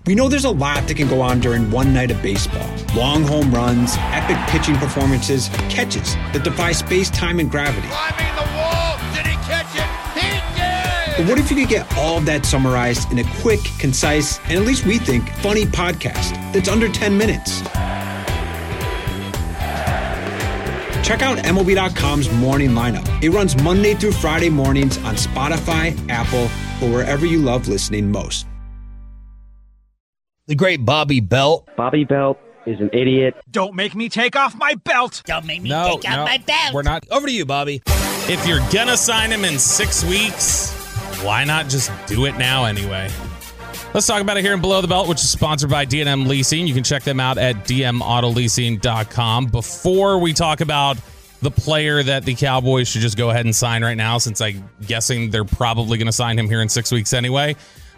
We know there's a lot that can go on during one night of baseball. Long home runs, epic pitching performances, catches that defy space, time, and gravity. Climbing the wall! Did he catch it? He did! But what if you could get all of that summarized in a quick, concise, and at least we think, funny podcast that's under 10 minutes? Check out MLB.com's morning lineup. It runs Monday through Friday mornings on Spotify, Apple, or wherever you love listening most. The great Bobby Belt. Bobby Belt is an idiot. Don't make me take off my belt! Don't make me take off my belt. We're not. Over to you, Bobby. If you're gonna sign him in 6 weeks, why not just do it now anyway? Let's talk about it here in Below the Belt, which is sponsored by D&M Leasing. You can check them out at dmautoleasing.com. Before we talk about the player that the Cowboys should just go ahead and sign right now, since I'm guessing they're probably going to sign him here in 6 weeks anyway,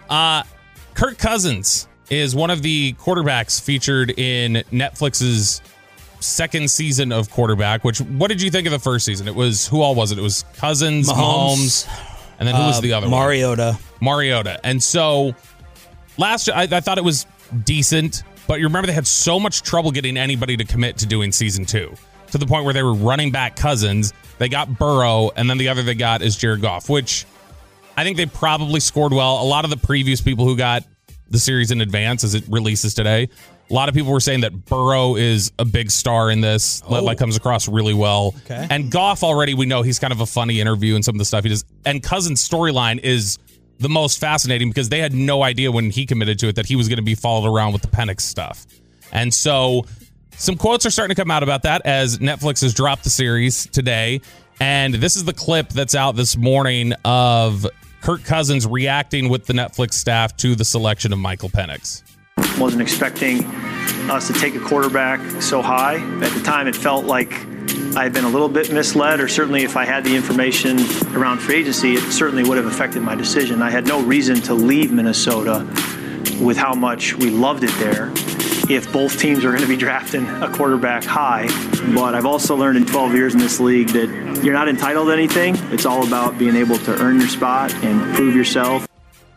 Kirk Cousins is one of the quarterbacks featured in Netflix's second season of quarterback, what did you think of the first season? It was, who all was it? It was Cousins, Mahomes, and then who was the other Mariota. one? Mariota. And so last year, I thought it was decent, but you remember they had so much trouble getting anybody to commit to doing season 2, to the point where they were running back Cousins. They got Burrow, and then the other they got is Jared Goff, which I think they probably scored well. A lot of the previous people who got the series in advance as it releases today, a lot of people were saying that Burrow is a big star in this, like comes across really well. Okay. And Goff already, we know he's kind of a funny interview and some of the stuff he does. And Cousins' storyline is the most fascinating because they had no idea when he committed to it that he was going to be followed around with the Penix stuff. And so some quotes are starting to come out about that as Netflix has dropped the series today. And this is the clip that's out this morning of Kirk Cousins reacting with the Netflix staff to the selection of Michael Penix. Wasn't expecting us to take a quarterback so high. At the time, it felt like I had been a little bit misled, or certainly if I had the information around free agency, it certainly would have affected my decision. I had no reason to leave Minnesota with how much we loved it there if both teams are going to be drafting a quarterback high. But I've also learned in 12 years in this league that you're not entitled to anything. It's all about being able to earn your spot and prove yourself.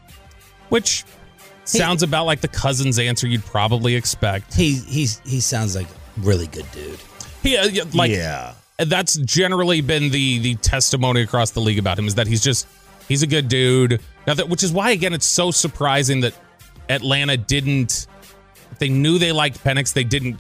Which sounds about like the Cousins answer you'd probably expect. He sounds like a really good dude. Yeah. That's generally been the testimony across the league about him, is that he's a good dude. Now which is why, again, it's so surprising that Atlanta didn't. They knew they liked Penix. They didn't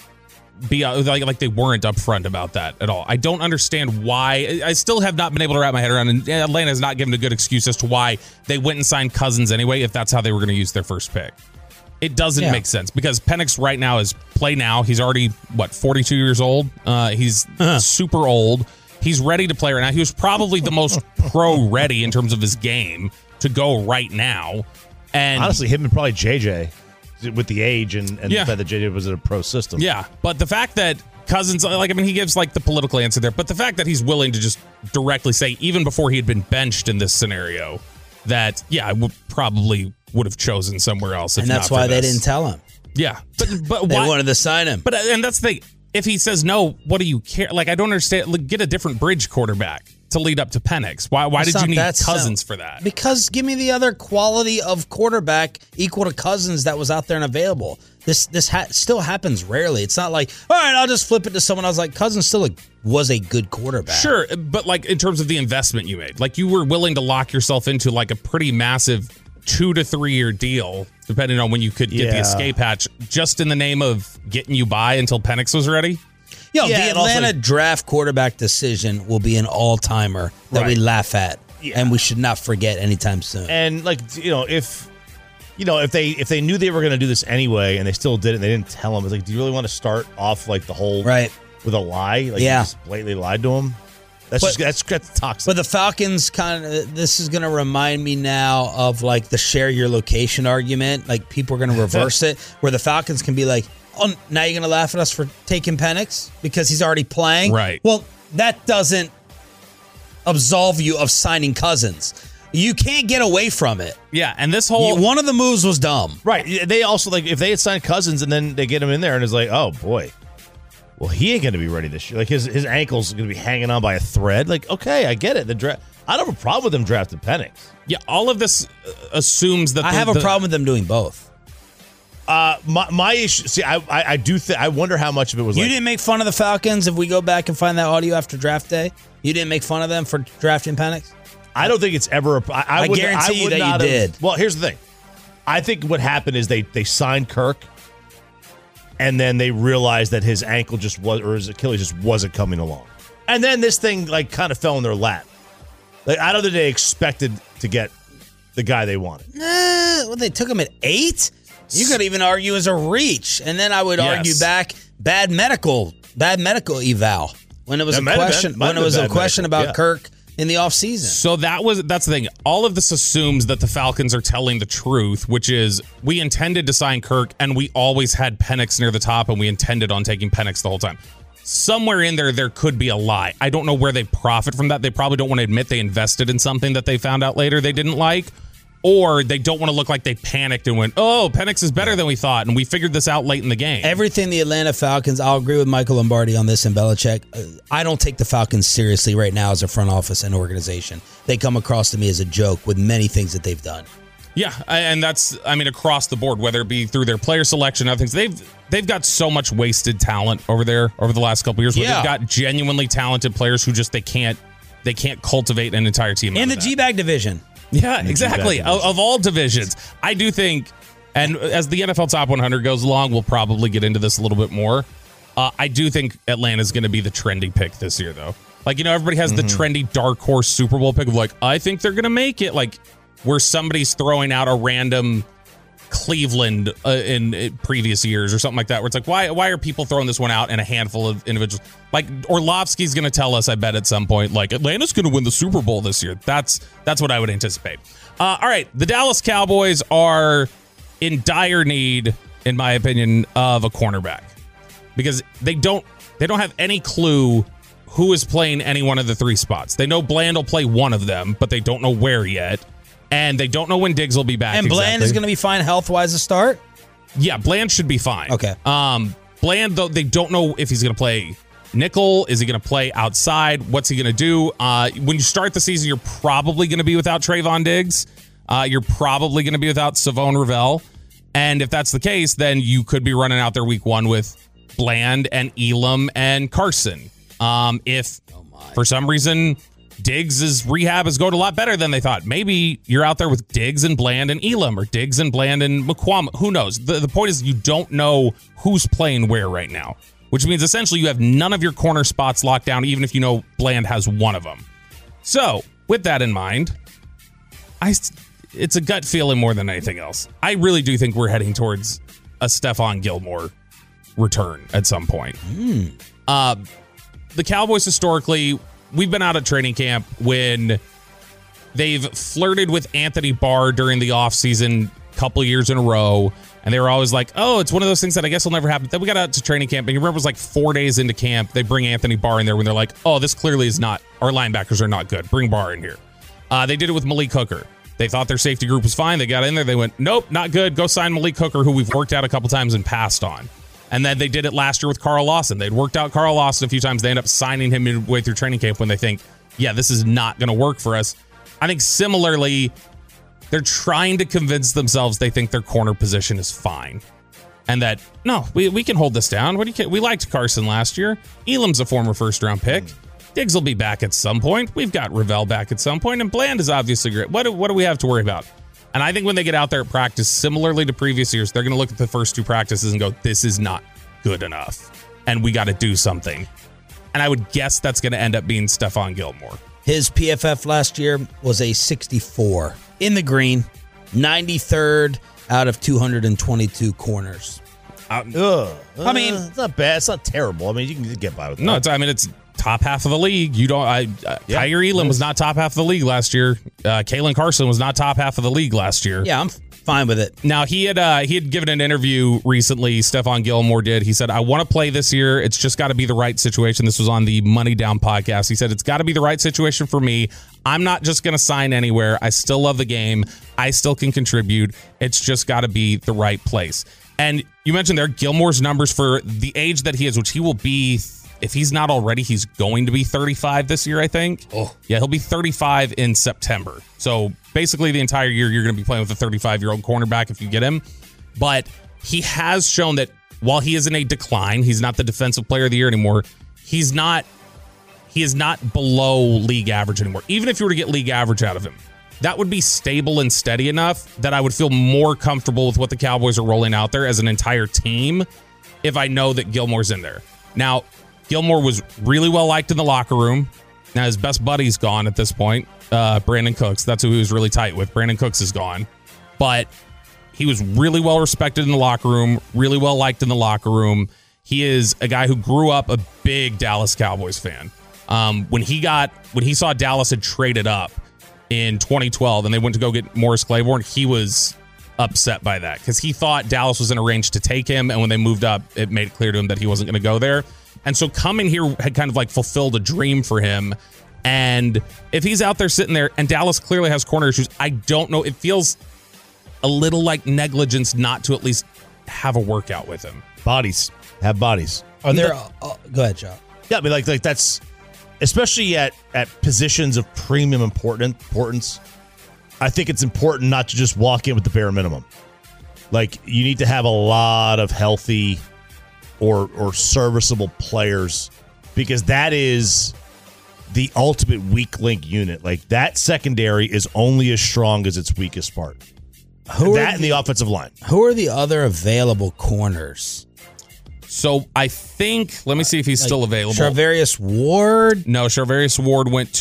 be like they weren't upfront about that at all. I don't understand why. I still have not been able to wrap my head around, and Atlanta has not given a good excuse as to why they went and signed Cousins anyway, if that's how they were going to use their first pick. It doesn't make sense because Penix right now is play now. He's already, 42 years old? He's super old. He's ready to play right now. He was probably the most pro-ready in terms of his game to go right now. And honestly, him and probably JJ with the age and the fact that JJ was in a pro system. Yeah, but the fact that Cousins, he gives the political answer there, but the fact that he's willing to just directly say, even before he had been benched in this scenario, that, I would have chosen somewhere else. And that's why they didn't tell him. Yeah. But they wanted to sign him. And that's the thing. If he says no, what do you care? I don't understand. Get a different bridge quarterback to lead up to Penix. Why did you need Cousins for that? Because give me the other quality of quarterback equal to Cousins that was out there and available. This still happens rarely. It's not like, all right, I'll just flip it to someone else. Cousins still was a good quarterback. Sure, but in terms of the investment you made, you were willing to lock yourself into a pretty massive 2 to 3 year deal, depending on when you could get the escape hatch, just in the name of getting you by until Penix was ready. The Atlanta draft quarterback decision will be an all-timer that we laugh at, and we should not forget anytime soon. And if they knew they were going to do this anyway, and they still did it, and they didn't tell him, it's do you really want to start off the whole with a lie? You just blatantly lied to him. That's toxic. But the Falcons this is going to remind me now of the share your location argument. People are going to reverse it, where the Falcons can be oh, now you're going to laugh at us for taking Penix because he's already playing? Right. Well, that doesn't absolve you of signing Cousins. You can't get away from it. Yeah, and this whole... One of the moves was dumb. Right. They also, if they had signed Cousins and then they get him in there and it's oh, boy, well, he ain't going to be ready this year. His ankle's going to be hanging on by a thread. Okay, I get it. I don't have a problem with them drafting Penix. Yeah, all of this assumes that... I have a problem with them doing both. My issue. See, I do. I wonder how much of it was. You didn't make fun of the Falcons. If we go back and find that audio after draft day, you didn't make fun of them for drafting Penix. I don't think it's ever. I guarantee you that you did. Well, here's the thing. I think what happened is they signed Kirk, and then they realized that his ankle or his Achilles just wasn't coming along, and then this thing like kind of fell in their lap. Like I don't think they expected to get the guy they wanted. Well, they took him at 8. You could even argue as a reach, and then I would argue back bad medical eval when it was a question about Kirk in the offseason. So that's the thing. All of this assumes that the Falcons are telling the truth, which is we intended to sign Kirk, and we always had Penix near the top, and we intended on taking Penix the whole time. Somewhere in there could be a lie. I don't know where they profit from that. They probably don't want to admit they invested in something that they found out later they didn't like. Or they don't want to look like they panicked and went, oh, Penix is better than we thought, and we figured this out late in the game. Everything the Atlanta Falcons, I'll agree with Michael Lombardi on this and Belichick. I don't take the Falcons seriously right now as a front office and organization. They come across to me as a joke with many things that they've done. Yeah, and that's, across the board, whether it be through their player selection and other things. They've got so much wasted talent over there over the last couple of years. Where they've got genuinely talented players who just they can't cultivate an entire team. In the G-Bag division. Yeah, exactly. Of all divisions. I do think, and as the NFL Top 100 goes along, we'll probably get into this a little bit more. I do think Atlanta's going to be the trendy pick this year, though. Like, everybody has the trendy dark horse Super Bowl pick of like, I think they're going to make it. Like, where somebody's throwing out a random Cleveland in previous years or something like that, where it's like, why are people throwing this one out in a handful of individuals? Like Orlovsky's going to tell us, I bet at some point, like Atlanta's going to win the Super Bowl this year. That's what I would anticipate. All right, the Dallas Cowboys are in dire need, in my opinion, of a cornerback because they don't have any clue who is playing any one of the 3 spots. They know Bland will play one of them, but they don't know where yet. And they don't know when Diggs will be back. And Bland is going to be fine health-wise to start? Yeah, Bland should be fine. Okay. Bland, though, they don't know if he's going to play nickel. Is he going to play outside? What's he going to do? When you start the season, you're probably going to be without Trayvon Diggs. You're probably going to be without Savon Ravel. And if that's the case, then you could be running out there week 1 with Bland and Elam and Carson. If for some reason Diggs' rehab is going a lot better than they thought, maybe you're out there with Diggs and Bland and Elam or Diggs and Bland and McQuam. Who knows? The point is you don't know who's playing where right now, which means essentially you have none of your corner spots locked down, even if you know Bland has one of them. So with that in mind, it's a gut feeling more than anything else. I really do think we're heading towards a Stephon Gilmore return at some point. The Cowboys historically, we've been out at training camp when they've flirted with Anthony Barr during the offseason a couple years in a row, and they were always like, oh, it's one of those things that I guess will never happen. Then we got out to training camp, and you remember it was like 4 days into camp, they bring Anthony Barr in there when they're like, oh, this clearly is not, our linebackers are not good. Bring Barr in here. They did it with Malik Hooker. They thought their safety group was fine. They got in there. They went, nope, not good. Go sign Malik Hooker, who we've worked out a couple times and passed on. And then they did it last year with Carl Lawson. They'd worked out Carl Lawson a few times. They end up signing him midway through training camp when they think, yeah, this is not going to work for us. I think similarly, they're trying to convince themselves they think their corner position is fine. And that, no, we can hold this down. We liked Carson last year. Elam's a former first-round pick. Diggs will be back at some point. We've got Ravel back at some point. And Bland is obviously great. What do we have to worry about? And I think when they get out there at practice, similarly to previous years, they're going to look at the first 2 practices and go, this is not good enough. And we got to do something. And I would guess that's going to end up being Stephon Gilmore. His PFF last year was a 64 in the green, 93rd out of 222 corners. I mean, it's not bad. It's not terrible. I mean, you can get by with that. No, it's top half of the league. You don't. Tyre Elam was not top half of the league last year. Kalen Carson was not top half of the league last year. Yeah, I'm fine with it. Now he had given an interview recently. Stephon Gilmore did. He said, "I want to play this year. It's just got to be the right situation." This was on the Money Down podcast. He said, "It's got to be the right situation for me. I'm not just going to sign anywhere. I still love the game. I still can contribute. It's just got to be the right place." And you mentioned there Gilmore's numbers for the age that he is, which he will be. If he's not already, he's going to be 35 this year, I think. Oh. Yeah, he'll be 35 in September. So basically the entire year, you're going to be playing with a 35-year-old cornerback if you get him. But he has shown that while he is in a decline, he's not the defensive player of the year anymore. He is not below league average anymore. Even if you were to get league average out of him, that would be stable and steady enough that I would feel more comfortable with what the Cowboys are rolling out there as an entire team if I know that Gilmore's in there. Now, Gilmore was really well liked in the locker room. Now, his best buddy's gone at this point, Brandon Cooks. That's who he was really tight with. Brandon Cooks is gone. But he was really well respected in the locker room, really well liked in the locker room. He is a guy who grew up a big Dallas Cowboys fan. When he saw Dallas had traded up in 2012 and they went to go get Morris Claiborne, he was upset by that because he thought Dallas was in a range to take him, and when they moved up, it made it clear to him that he wasn't going to go there. And so coming here had kind of like fulfilled a dream for him. And if he's out there sitting there, and Dallas clearly has corner issues, I don't know. It feels a little like negligence not to at least have a workout with him. Bodies. Have bodies. Are there? Go ahead, Joe. Yeah, I mean, like that's especially at positions of premium importance. I think it's important not to just walk in with the bare minimum. Like, you need to have a lot of healthy or serviceable players, because that is the ultimate weak link unit. Like, that secondary is only as strong as its weakest part. And the offensive line. Who are the other available corners? So I think, let me see if he's still available. Charvarius Ward? No, Charvarius Ward went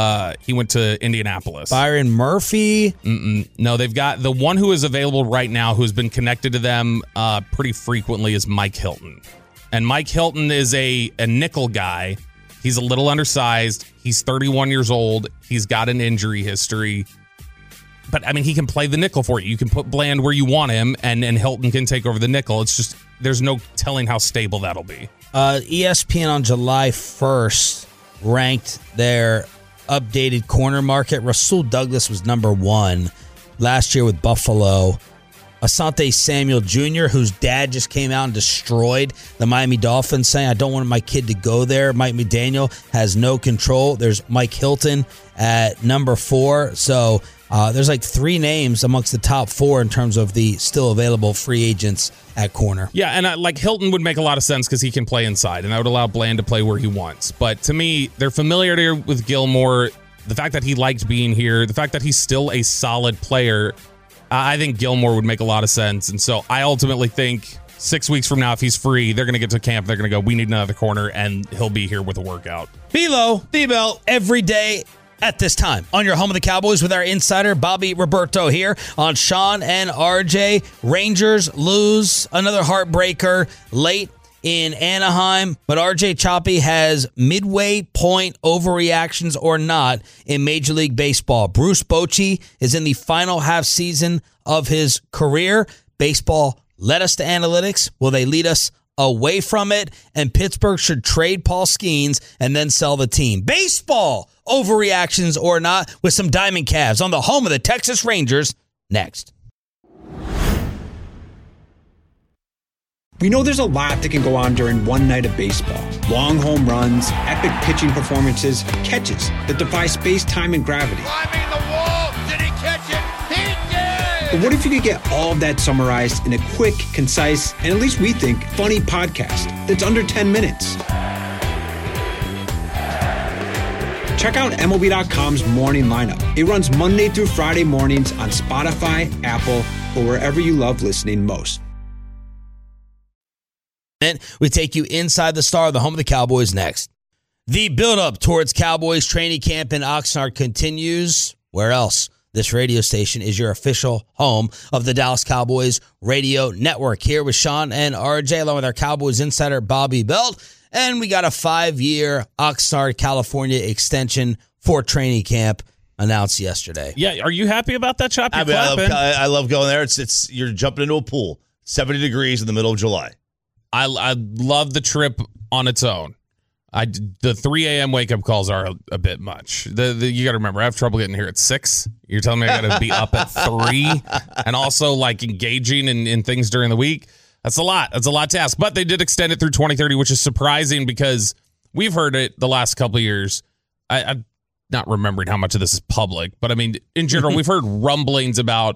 to Indianapolis. Byron Murphy? No, they've got the one who is available right now who's been connected to them pretty frequently is Mike Hilton. And Mike Hilton is a nickel guy. He's a little undersized. He's 31 years old. He's got an injury history. But, I mean, he can play the nickel for you. You can put Bland where you want him, and Hilton can take over the nickel. It's just, there's no telling how stable that'll be. ESPN on July 1st ranked their updated corner market. Rasul Douglas was number 1 last year with Buffalo. Asante Samuel Jr., whose dad just came out and destroyed the Miami Dolphins, saying, I don't want my kid to go there. Mike McDaniel has no control. There's Mike Hilton at number 4. So there's like 3 names amongst the top 4 in terms of the still available free agents at corner. Yeah, and like Hilton would make a lot of sense because he can play inside, and that would allow Bland to play where he wants. But to me, their familiarity with Gilmore, the fact that he liked being here, the fact that he's still a solid player, I think Gilmore would make a lot of sense. And so I ultimately think 6 weeks from now, if he's free, they're going to get to camp. They're going to go, we need another corner, and he'll be here with a workout. Below, B-Bell, every day at this time on your home of the Cowboys with our insider, Bobby Roberto, here on Sean and RJ. Rangers lose another heartbreaker late in Anaheim, but RJ Choppy has midway point overreactions or not in Major League Baseball. Bruce Bochy is in the final half season of his career. Baseball led us to analytics. Will they lead us away from it? And Pittsburgh should trade Paul Skeens and then sell the team. Baseball overreactions or not, with some Diamond Calves on the home of the Texas Rangers next. We know there's a lot that can go on during one night of baseball. Long home runs, epic pitching performances, catches that defy space, time, and gravity. Climbing the wall. Did he catch it? He did! But what if you could get all of that summarized in a quick, concise, and at least we think, funny podcast that's under 10 minutes? Check out MLB.com's Morning Lineup. It runs Monday through Friday mornings on Spotify, Apple, or wherever you love listening most. We take you inside the star of the home of the Cowboys next. The build-up towards Cowboys training camp in Oxnard continues. Where else? This radio station is your official home of the Dallas Cowboys radio network. Here with Sean and RJ, along with our Cowboys insider, Bobby Belt. And we got a 5-year Oxnard, California extension for training camp announced yesterday. Yeah, are you happy about that, Chop? I love going there. It's you're jumping into a pool, 70 degrees in the middle of July. I love the trip on its own. The 3 a.m. wake-up calls are a bit much. You got to remember, I have trouble getting here at 6. You're telling me I got to be up at 3 and also like engaging in things during the week. That's a lot. That's a lot to ask. But they did extend it through 2030, which is surprising because we've heard it the last couple of years. I'm not remembering how much of this is public, but I mean, in general, we've heard rumblings about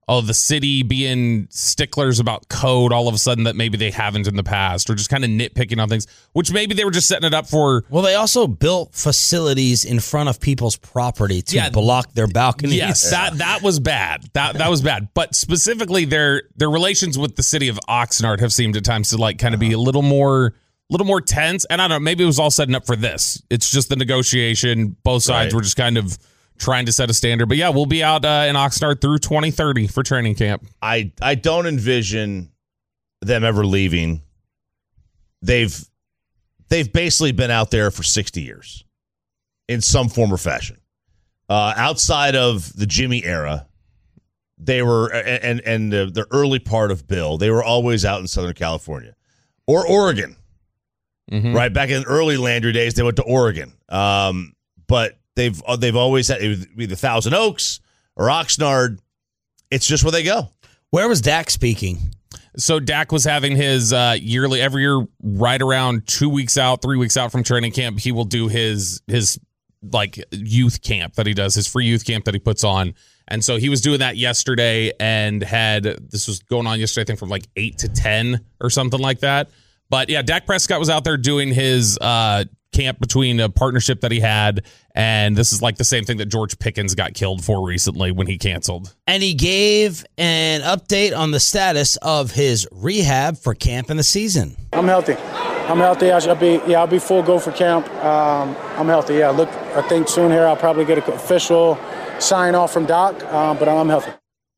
the city being sticklers about code all of a sudden that maybe they haven't in the past, or just kind of nitpicking on things, which maybe they were just setting it up for. Well, they also built facilities in front of people's property to block their balconies. Yes, that was bad. That was bad. But specifically, their relations with the city of Oxnard have seemed at times to like kind of be a little more tense. And I don't know, maybe it was all setting up for this. It's just the negotiation. Both sides were just kind of trying to set a standard. But yeah, we'll be out in Oxnard through 2030 for training camp. I don't envision them ever leaving. They've basically been out there for 60 years in some form or fashion. Outside of the Jimmy era, they were, and the early part of Bill, they were always out in Southern California or Oregon. Mm-hmm. Right back in early Landry days, they went to Oregon. But they've always had either Thousand Oaks or Oxnard. It's just where they go. Where was Dak speaking? So Dak was having his every year, right around 2 weeks out, 3 weeks out from training camp. He will do his like youth camp that he does, his free youth camp that he puts on. And so he was doing that yesterday, and this was going on yesterday, I think from like 8 to 10 or something like that. But yeah, Dak Prescott was out there doing his camp between a partnership that he had, and this is like the same thing that George Pickens got killed for recently when he canceled. And he gave an update on the status of his rehab for camp in the season. I'm healthy. I'll be full go for camp. I'm healthy. Yeah, look, I think soon here I'll probably get an official sign off from Doc, but I'm healthy.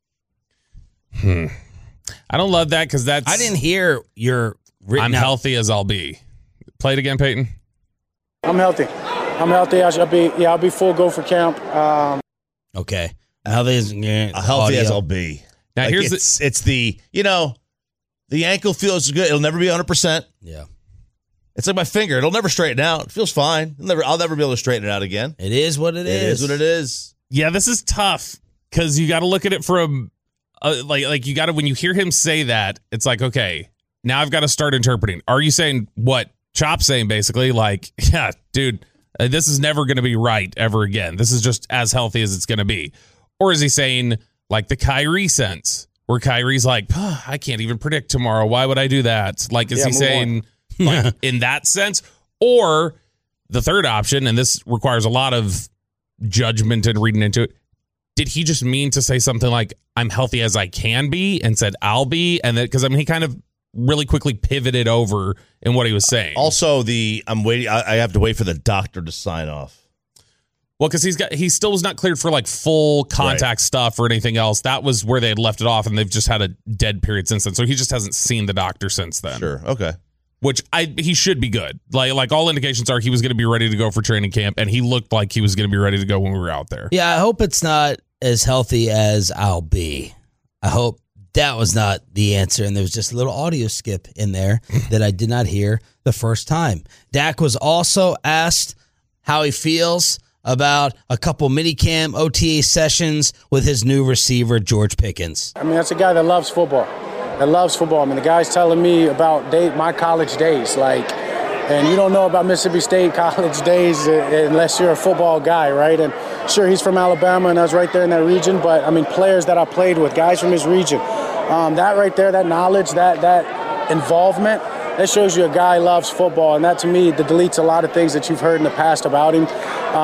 I don't love that because I didn't hear your. I'm healthy as I'll be. Play it again, Peyton. I'm healthy. I'll be full go for camp. Okay. Healthy as I'll be. Now like it's the ankle feels good. It'll never be 100%. Yeah. It's like my finger. It'll never straighten out. It feels fine. I'll never be able to straighten it out again. It is what it is. It is what it is. Yeah, this is tough because you got to look at it from like you got to, when you hear him say that, it's like, okay, now I've got to start interpreting. Are you saying what Chop's saying, basically? Like, yeah, dude, this is never going to be right ever again. This is just as healthy as it's going to be. Or is he saying like the Kyrie sense, where Kyrie's like, I can't even predict tomorrow. Why would I do that? Like, is he saying like in that sense? Or the third option, and this requires a lot of judgment and reading into it, did he just mean to say something like, I'm healthy as I can be, and said I'll be? And that, because I mean, he kind of really quickly pivoted over in what he was saying. Also, I'm waiting. I have to wait for the doctor to sign off. Well, because he still was not cleared for like full contact stuff or anything else. That was where they had left it off, and they've just had a dead period since then. So he just hasn't seen the doctor since then. Sure. Okay. Which he should be good. Like all indications are he was going to be ready to go for training camp, and he looked like he was going to be ready to go when we were out there. Yeah, I hope it's not as healthy as I'll be. I hope that was not the answer, and there was just a little audio skip in there that I did not hear the first time. Dak was also asked how he feels about a couple minicamp OTA sessions with his new receiver, George Pickens. I mean, that's a guy that loves football. I mean, the guy's telling me about my college days, and you don't know about Mississippi State college days unless you're a football guy, right? And sure, he's from Alabama, and I was right there in that region, but I mean, players that I played with, guys from his region, that right there, that knowledge, that involvement, that shows you a guy loves football, and that to me deletes a lot of things that you've heard in the past about him.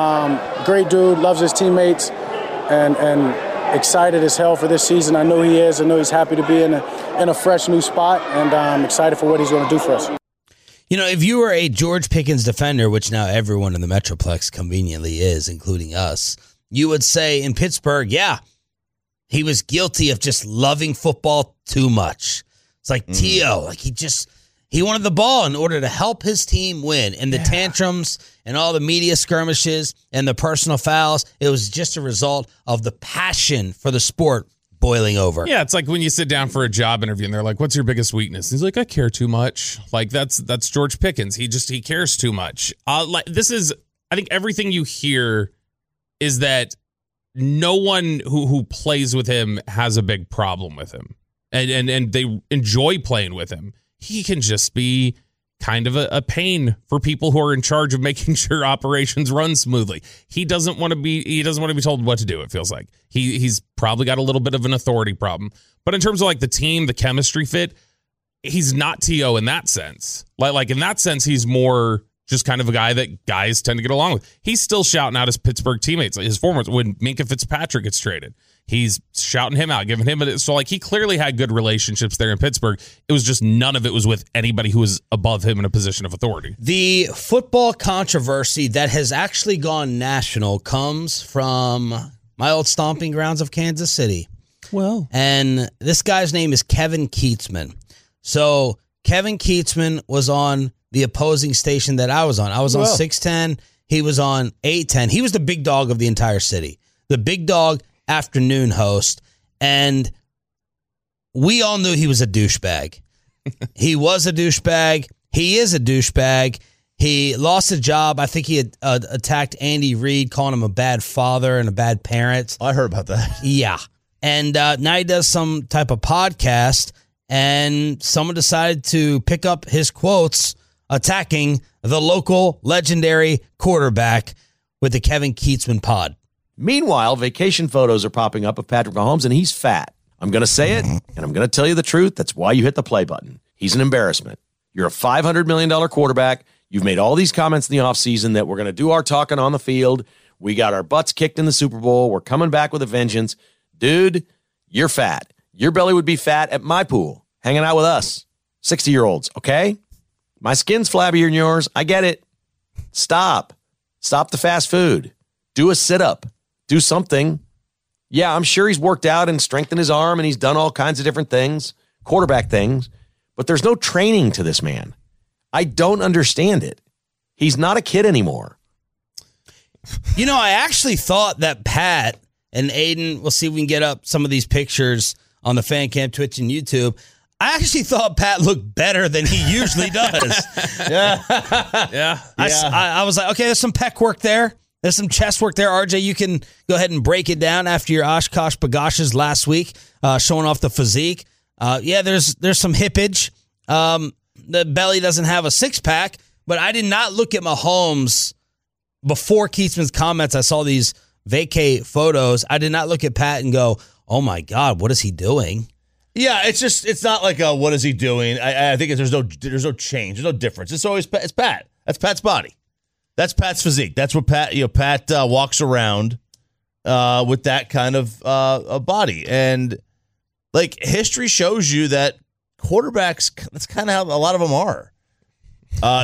Great dude, loves his teammates, and excited as hell for this season. I know he is. I know he's happy to be in a fresh new spot, and I'm excited for what he's going to do for us. You know, if you were a George Pickens defender, which now everyone in the Metroplex conveniently is, including us, you would say in Pittsburgh, yeah, he was guilty of just loving football too much. It's like T.O., like he wanted the ball in order to help his team win. And the tantrums and all the media skirmishes and the personal fouls, it was just a result of the passion for the sport boiling over. Yeah, it's like when you sit down for a job interview and they're like, what's your biggest weakness? And he's like, I care too much. Like, that's George Pickens. He cares too much. I think everything you hear is that no one who plays with him has a big problem with him. And they enjoy playing with him. He can just be kind of a pain for people who are in charge of making sure operations run smoothly. He doesn't want to be told what to do, it feels like. He's probably got a little bit of an authority problem. But in terms of like the team, the chemistry fit, he's not T.O. in that sense. Like in that sense, he's more just kind of a guy that guys tend to get along with. He's still shouting out his Pittsburgh teammates, like his former, when Minkah Fitzpatrick gets traded. He's shouting him out, giving him so like he clearly had good relationships there in Pittsburgh. It was just none of it was with anybody who was above him in a position of authority. The football controversy that has actually gone national comes from my old stomping grounds of Kansas City. Well, and this guy's name is Kevin Keatsman. So Kevin Keatsman was on the opposing station that I was on. I was on 610. He was on 810. He was the big dog of the entire city. The big dog afternoon host. And we all knew he was a douchebag. He was a douchebag. He is a douchebag. He lost a job. I think he had attacked Andy Reid, calling him a bad father and a bad parent. I heard about that. Yeah. And now he does some type of podcast, and someone decided to pick up his quotes attacking the local legendary quarterback with the Kevin Keatsman pod. Meanwhile, vacation photos are popping up of Patrick Mahomes, and he's fat. I'm going to say it, and I'm going to tell you the truth. That's why you hit the play button. He's an embarrassment. You're a $500 million quarterback. You've made all these comments in the offseason that we're going to do our talking on the field. We got our butts kicked in the Super Bowl. We're coming back with a vengeance. Dude, you're fat. Your belly would be fat at my pool, hanging out with us, 60-year-olds, okay? My skin's flabbier than yours. I get it. Stop. Stop the fast food. Do a sit-up. Do something. Yeah, I'm sure he's worked out and strengthened his arm, and he's done all kinds of different things, quarterback things, but there's no training to this man. I don't understand it. He's not a kid anymore. You know, I actually thought that Pat and Aiden, we'll see if we can get up some of these pictures on the Fan Cam, Twitch, and YouTube. I actually thought Pat looked better than he usually does. Yeah. I was like, okay, there's some pec work there. There's some chest work there. RJ, you can go ahead and break it down after your Oshkosh Bagoshes last week, showing off the physique. There's some hippage. The belly doesn't have a six-pack, but I did not look at Mahomes before Keatsman's comments. I saw these vacay photos. I did not look at Pat and go, oh, my God, what is he doing? Yeah, it's not like what is he doing? I think there's no change, there's no difference. It's Pat. That's Pat's body. That's Pat's physique. That's what Pat walks around with that kind of a body. And like history shows you that quarterbacks, that's kind of how a lot of them are. I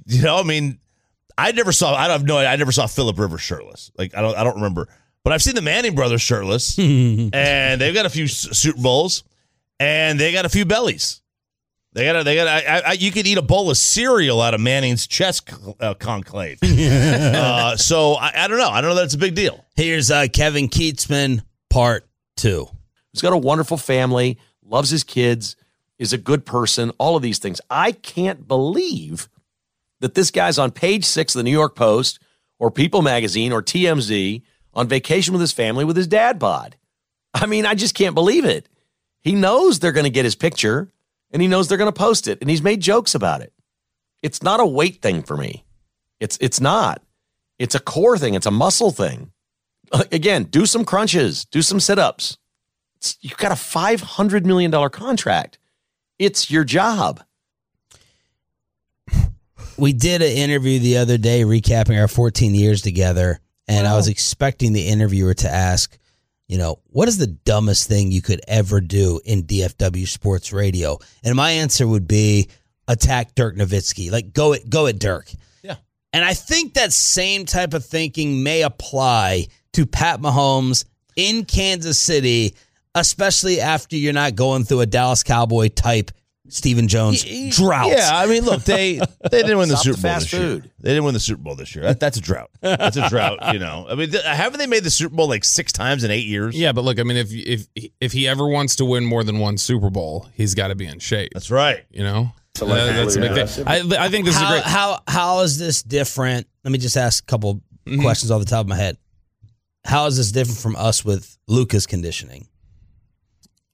never saw Phillip Rivers shirtless. Like I don't remember, but I've seen the Manning brothers shirtless, and they've got a few Super Bowls, and they got a few bellies. You could eat a bowl of cereal out of Manning's chest conclave. So I don't know. I don't know that it's a big deal. Here's Kevin Keatsman, part 2. He's got a wonderful family, loves his kids, is a good person, all of these things. I can't believe that this guy's on page 6 of the New York Post or People Magazine or TMZ on vacation with his family with his dad bod. I mean, I just can't believe it. He knows they're going to get his picture, and he knows they're going to post it, and he's made jokes about it. It's not a weight thing for me. It's not. It's a core thing. It's a muscle thing. Again, do some crunches. Do some sit-ups. You've got a $500 million contract. It's your job. We did an interview the other day recapping our 14 years together, and I was expecting the interviewer to ask, what is the dumbest thing you could ever do in DFW sports radio? And my answer would be attack Dirk Nowitzki. Like, go at Dirk. Yeah. And I think that same type of thinking may apply to Pat Mahomes in Kansas City, especially after you're not going through a Dallas Cowboy type Stephen Jones drought. Yeah, I mean, look, they didn't win the Super Bowl this year. They didn't win the Super Bowl this year. That's a drought. That's a drought, I mean, haven't they made the Super Bowl like 6 times in 8 years? Yeah, but look, I mean, if he ever wants to win more than one Super Bowl, he's got to be in shape. That's right. That's a big thing. I think this is a great. How is this different? Let me just ask a couple questions off the top of my head. How is this different from us with Luka's conditioning?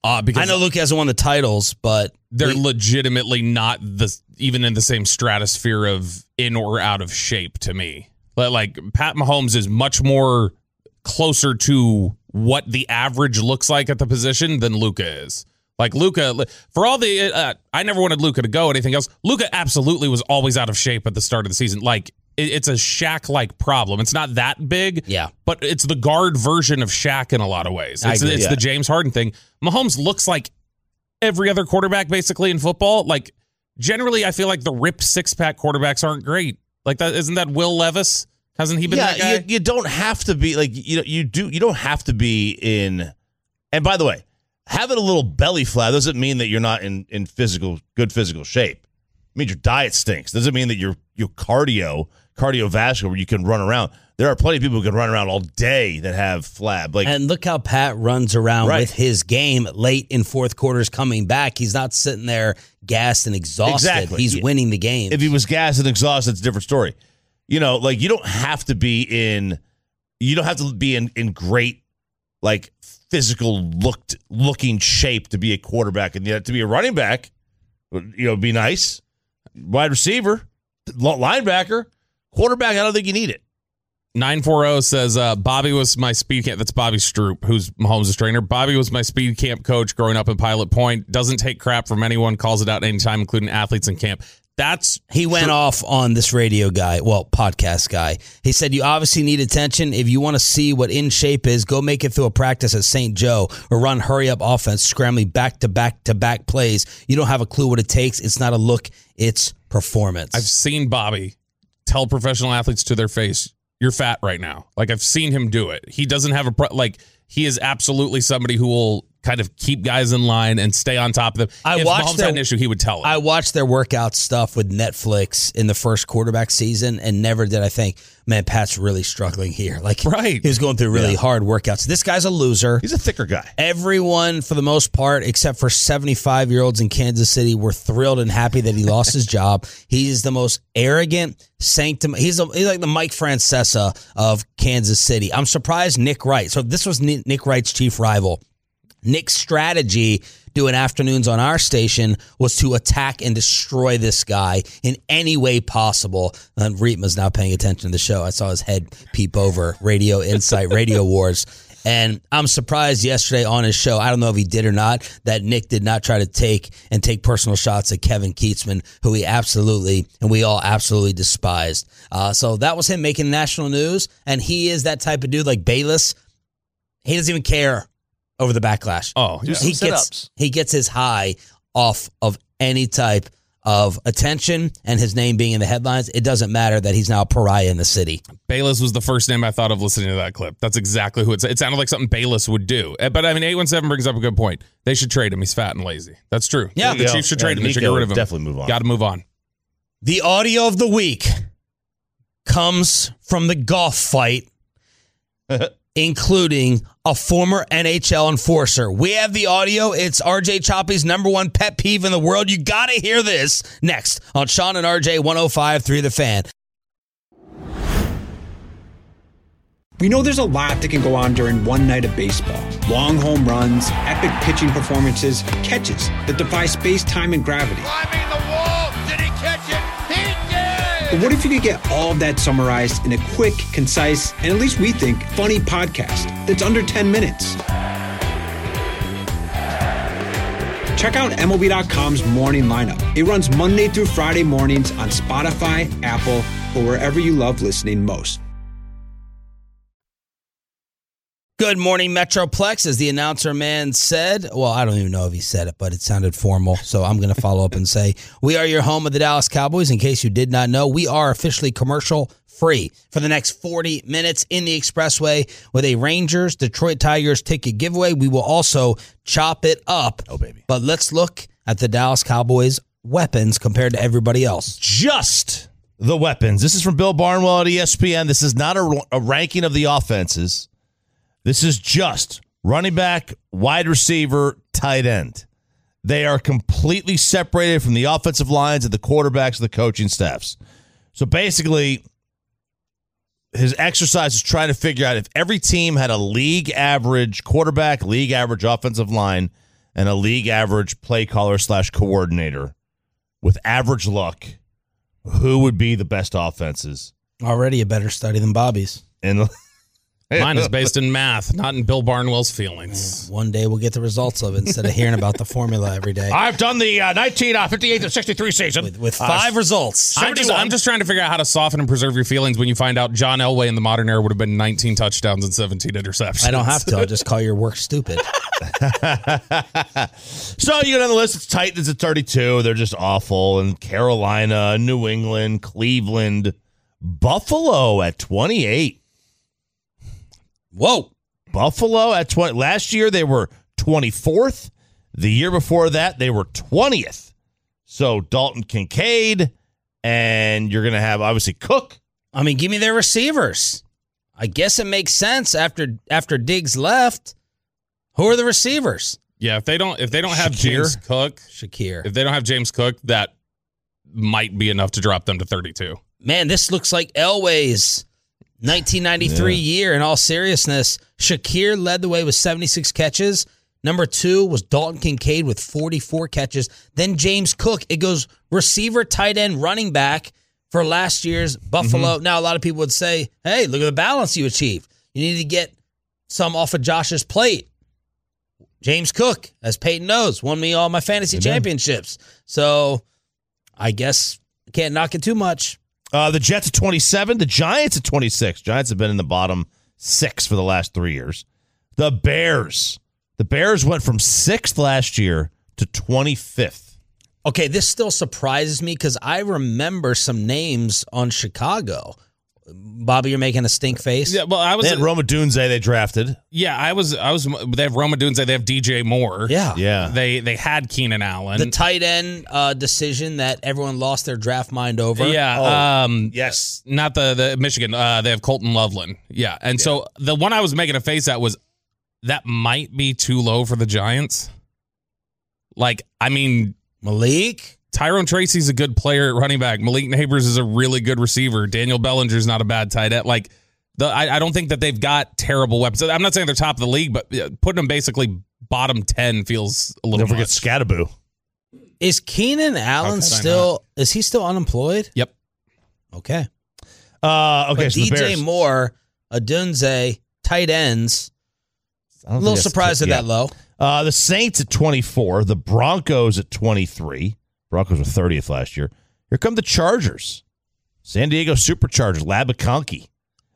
Because I know Luka hasn't won the titles, but they're legitimately not even in the same stratosphere of in or out of shape to me. But like Pat Mahomes is much more closer to what the average looks like at the position than Luka is. Like Luka, for all the, I never wanted Luka to go. Anything else? Luka absolutely was always out of shape at the start of the season. Like it's a Shaq-like problem. It's not that big, but it's the guard version of Shaq in a lot of ways. It's the James Harden thing. Mahomes looks like every other quarterback basically in football. Like generally, I feel like the ripped six-pack quarterbacks aren't great. Like that, isn't that Will Levis? Hasn't he been that guy? You don't have to be like you don't have to be in. And by the way, having a little belly flap doesn't mean that you're not in good physical shape. It means your diet stinks. Doesn't mean that you're cardiovascular where you can run around. There are plenty of people who can run around all day that have flab. And look how Pat runs around with his game late in fourth quarters coming back. He's not sitting there gassed and exhausted. Exactly. He's winning the game. If he was gassed and exhausted, it's a different story. You don't have to be in great like physical looking shape to be a quarterback, and yet to be a running back, be nice. Wide receiver, linebacker, quarterback, I don't think you need it. 940 says, Bobby was my speed camp. That's Bobby Stroop, who's Mahomes' trainer. Bobby was my speed camp coach growing up in Pilot Point. Doesn't take crap from anyone, calls it out anytime, including athletes in camp. He went off on this radio guy, podcast guy. He said, you obviously need attention. If you want to see what in shape is, go make it through a practice at St. Joe or run hurry-up offense, scrambling back-to-back-to-back plays. You don't have a clue what it takes. It's not a look, it's performance. I've seen Bobby tell professional athletes to their face, you're fat right now. Like, I've seen him do it. He doesn't have he is absolutely somebody who will kind of keep guys in line and stay on top of them. If Mahomes had an issue, he would tell them. I watched their workout stuff with Netflix in the first quarterback season, and never did I think, man, Pat's really struggling here. He was going through really hard workouts. This guy's a loser. He's a thicker guy. Everyone, for the most part, except for 75-year-olds in Kansas City, were thrilled and happy that he lost his job. He is the most arrogant, he's like the Mike Francesa of Kansas City. I'm surprised Nick Wright. So this was Nick Wright's chief rival. Nick's strategy doing afternoons on our station was to attack and destroy this guy in any way possible. And Rietma's now paying attention to the show. I saw his head peep over Radio Insight, Radio Wars. And I'm surprised yesterday on his show, I don't know if he did or not, that Nick did not try to take personal shots at Kevin Keatsman, who we all absolutely despised. So that was him making national news. And he is that type of dude like Bayless. He doesn't even care over the backlash. Oh, he gets his high off of any type of attention, and his name being in the headlines. It doesn't matter that he's now a pariah in the city. Bayless was the first name I thought of listening to that clip. That's exactly who it sounded like something Bayless would do. But I mean, 817 brings up a good point. They should trade him. He's fat and lazy. That's true. Yeah, the Chiefs should trade him. They should get rid of him. Definitely move on. Got to move on. The audio of the week comes from the golf fight, including a former NHL enforcer. We have the audio. It's RJ Choppy's number one pet peeve in the world. You got to hear this next on Sean and RJ 105.3 The Fan. We know there's a lot that can go on during one night of baseball. Long home runs, epic pitching performances, catches that defy space, time, and gravity. Climbing the wall. Did he catch it? He did! But what if you could get all of that summarized in a quick, concise, and at least we think, funny podcast that's under 10 minutes? Check out MLB.com's morning lineup. It runs Monday through Friday mornings on Spotify, Apple, or wherever you love listening most. Good morning, Metroplex, as the announcer man said. Well, I don't even know if he said it, but it sounded formal, so I'm going to follow up and say, we are your home of the Dallas Cowboys. In case you did not know, we are officially commercial-free for the next 40 minutes in the Expressway with a Rangers Detroit Tigers ticket giveaway. We will also chop it up. Oh, baby. But let's look at the Dallas Cowboys' weapons compared to everybody else. Just the weapons. This is from Bill Barnwell at ESPN. This is not a ranking of the offenses. This is just running back, wide receiver, tight end. They are completely separated from the offensive lines and the quarterbacks and the coaching staffs. So basically, his exercise is trying to figure out if every team had a league average quarterback, league average offensive line, and a league average play caller / coordinator with average luck, who would be the best offenses? Already a better study than Bobby's. And Mine is based in math, not in Bill Barnwell's feelings. One day we'll get the results of it instead of hearing about the formula every day. I've done the 1958 to 63 season with 5 results. I'm just trying to figure out how to soften and preserve your feelings when you find out John Elway in the modern era would have been 19 touchdowns and 17 interceptions. I don't have to. I'll just call your work stupid. So you get on the list. It's Titans at 32. They're just awful. And Carolina, New England, Cleveland, Buffalo at 28. Whoa. Buffalo at 20. Last year, they were 24th. The year before that, they were 20th. So Dalton Kincaid, and you're going to have, obviously, Cook. I mean, give me their receivers. I guess it makes sense after Diggs left. Who are the receivers? Yeah, if they don't have James Cook, Shakir. If they don't have James Cook, that might be enough to drop them to 32. Man, this looks like Elway's 1993 year. In all seriousness, Shakir led the way with 76 catches. Number 2 was Dalton Kincaid with 44 catches. Then James Cook. It goes receiver, tight end, running back for last year's Buffalo. Now, a lot of people would say, hey, look at the balance you achieved. You need to get some off of Josh's plate. James Cook, as Peyton knows, won me all my fantasy championships. So I guess can't knock it too much. The Jets at 27. The Giants at 26. Giants have been in the bottom 6 for the last 3 years. The Bears. The Bears went from 6th last year to 25th. Okay, this still surprises me because I remember some names on Chicago. Bobby, you're making a stink face. Yeah, well, They had Roma Dunze they drafted. Yeah, I was. They have Roma Dunze. They have DJ Moore. Yeah. They had Keenan Allen. The tight end decision that everyone lost their draft mind over. Yeah. Yes. Not the Michigan. They have Colton Loveland. Yeah. And so the one I was making a face at was that might be too low for the Giants. Like, I mean, Malik. Tyrone Tracy's a good player at running back. Malik Neighbors is a really good receiver. Daniel Bellinger's not a bad tight end. Like, I don't think that they've got terrible weapons. I'm not saying they're top of the league, but putting them basically bottom 10 feels a little. Don't forget Scattaboo. Is Keenan Allen is he still unemployed? Yep. Okay. Okay. But so the DJ Bears. Moore, Adunze, tight ends. A little surprised at that low. The Saints at 24. The Broncos at 23. Broncos were 30th last year. Here come the Chargers. San Diego Superchargers, Lab McConkey.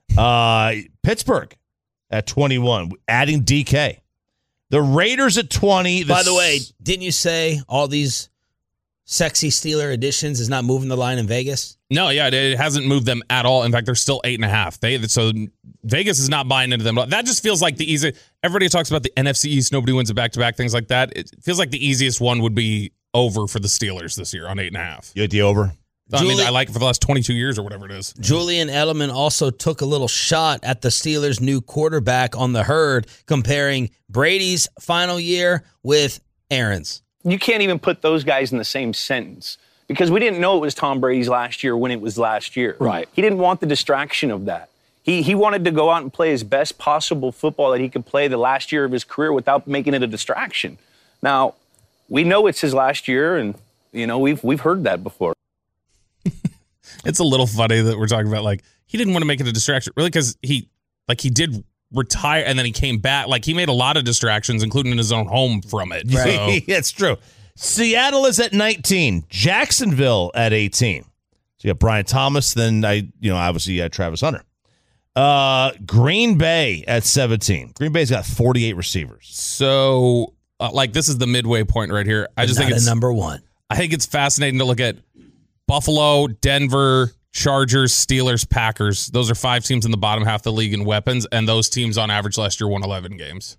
Pittsburgh at 21, adding DK. The Raiders at 20. By the way, didn't you say all these sexy Steeler additions is not moving the line in Vegas? No, yeah, it hasn't moved them at all. In fact, they're still 8.5. So Vegas is not buying into them. That just feels like the easy. Everybody talks about the NFC East. Nobody wins it back-to-back, things like that. It feels like the easiest one would be over for the Steelers this year on 8.5. You like the over? I like it for the last 22 years or whatever it is. Julian Edelman also took a little shot at the Steelers' new quarterback on the herd, comparing Brady's final year with Aaron's. You can't even put those guys in the same sentence because we didn't know it was Tom Brady's last year when it was last year. Right. He didn't want the distraction of that. He wanted to go out and play his best possible football that he could play the last year of his career without making it a distraction. Now, we know it's his last year, and we've heard that before. It's a little funny that we're talking about like he didn't want to make it a distraction, really, because he did retire and then he came back. Like he made a lot of distractions, including in his own home from it. So. It's true. Seattle is at 19. Jacksonville at 18. So you got Brian Thomas. Then obviously you had Travis Hunter. Green Bay at 17. Green Bay's got 48 receivers. So this is the midway point right here. I just think it's number one. I think it's fascinating to look at Buffalo, Denver, Chargers, Steelers, Packers. Those are 5 teams in the bottom half of the league in weapons, and those teams on average last year won 11 games.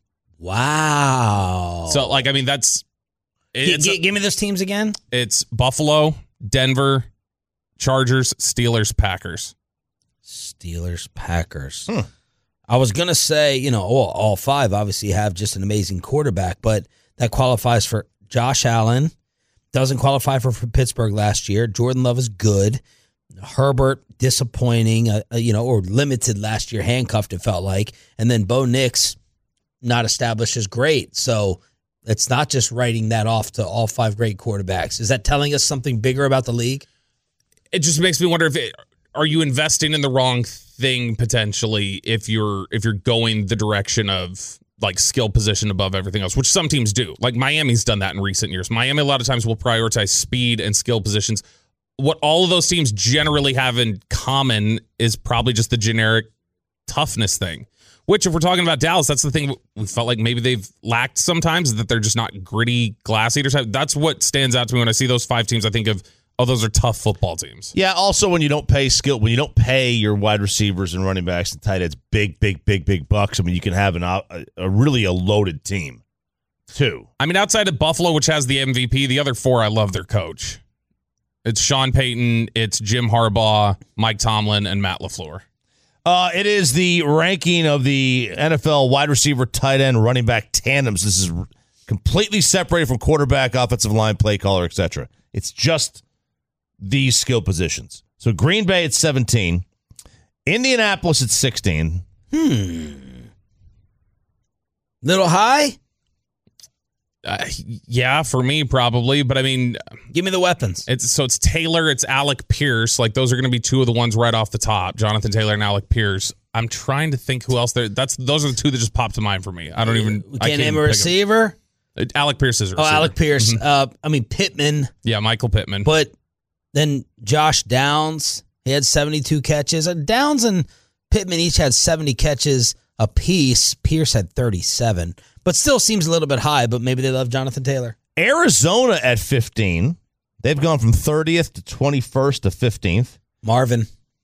Wow. So, that's... Give me those teams again. It's Buffalo, Denver, Chargers, Steelers, Packers. Steelers, Packers. I was going to say, all 5 obviously have just an amazing quarterback, but that qualifies for Josh Allen. Doesn't qualify for Pittsburgh last year. Jordan Love is good. Herbert, disappointing, or limited last year, handcuffed, it felt like. And then Bo Nix, not established as great. So It's not just writing that off to all 5 great quarterbacks. Is that telling us something bigger about the league? It just makes me wonder are you investing in the wrong thing potentially if you're going the direction of like skill position above everything else, which some teams do. Like Miami's done that in recent years. Miami a lot of times will prioritize speed and skill positions. What all of those teams generally have in common is probably just the generic toughness thing, which if we're talking about Dallas, that's the thing we felt like maybe they've lacked sometimes, that they're just not gritty glass eaters. That's what stands out to me when I see those 5 teams. I think of, oh, those are tough football teams. Yeah, also when you don't pay your wide receivers and running backs and tight ends big bucks, I mean, you can have a really loaded team too. I mean, outside of Buffalo, which has the MVP, the other 4, I love their coach. It's Sean Payton, it's Jim Harbaugh, Mike Tomlin, and Matt LaFleur. It is the ranking of the NFL wide receiver, tight end, running back tandems. This is completely separated from quarterback, offensive line, play caller, etc. It's just these skill positions. So Green Bay at 17. Indianapolis at 16. Little high? Yeah, for me probably, but I mean, give me the weapons. It's Taylor, it's Alec Pierce. Like those are going to be 2 of the ones right off the top. Jonathan Taylor and Alec Pierce. I'm trying to think who else there. Those are the 2 that just popped to mind for me. I can't name a receiver. Alec Pierce is a receiver. Oh, Alec Pierce. I mean Pittman. Yeah, Michael Pittman. But then Josh Downs, he had 72 catches. Downs and Pittman each had 70 catches apiece. Pierce had 37. But still seems a little bit high, but maybe they love Jonathan Taylor. Arizona at 15. They've gone from 30th to 21st to 15th. Marvin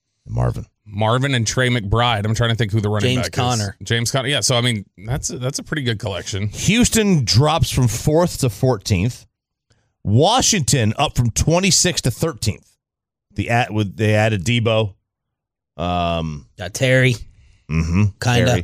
and Trey McBride. I'm trying to think who the running back is. James Conner. Yeah, so I mean, that's a pretty good collection. Houston drops from 4th to 14th. Washington up from 26th to 13th. They added Debo. Got Terry. Kind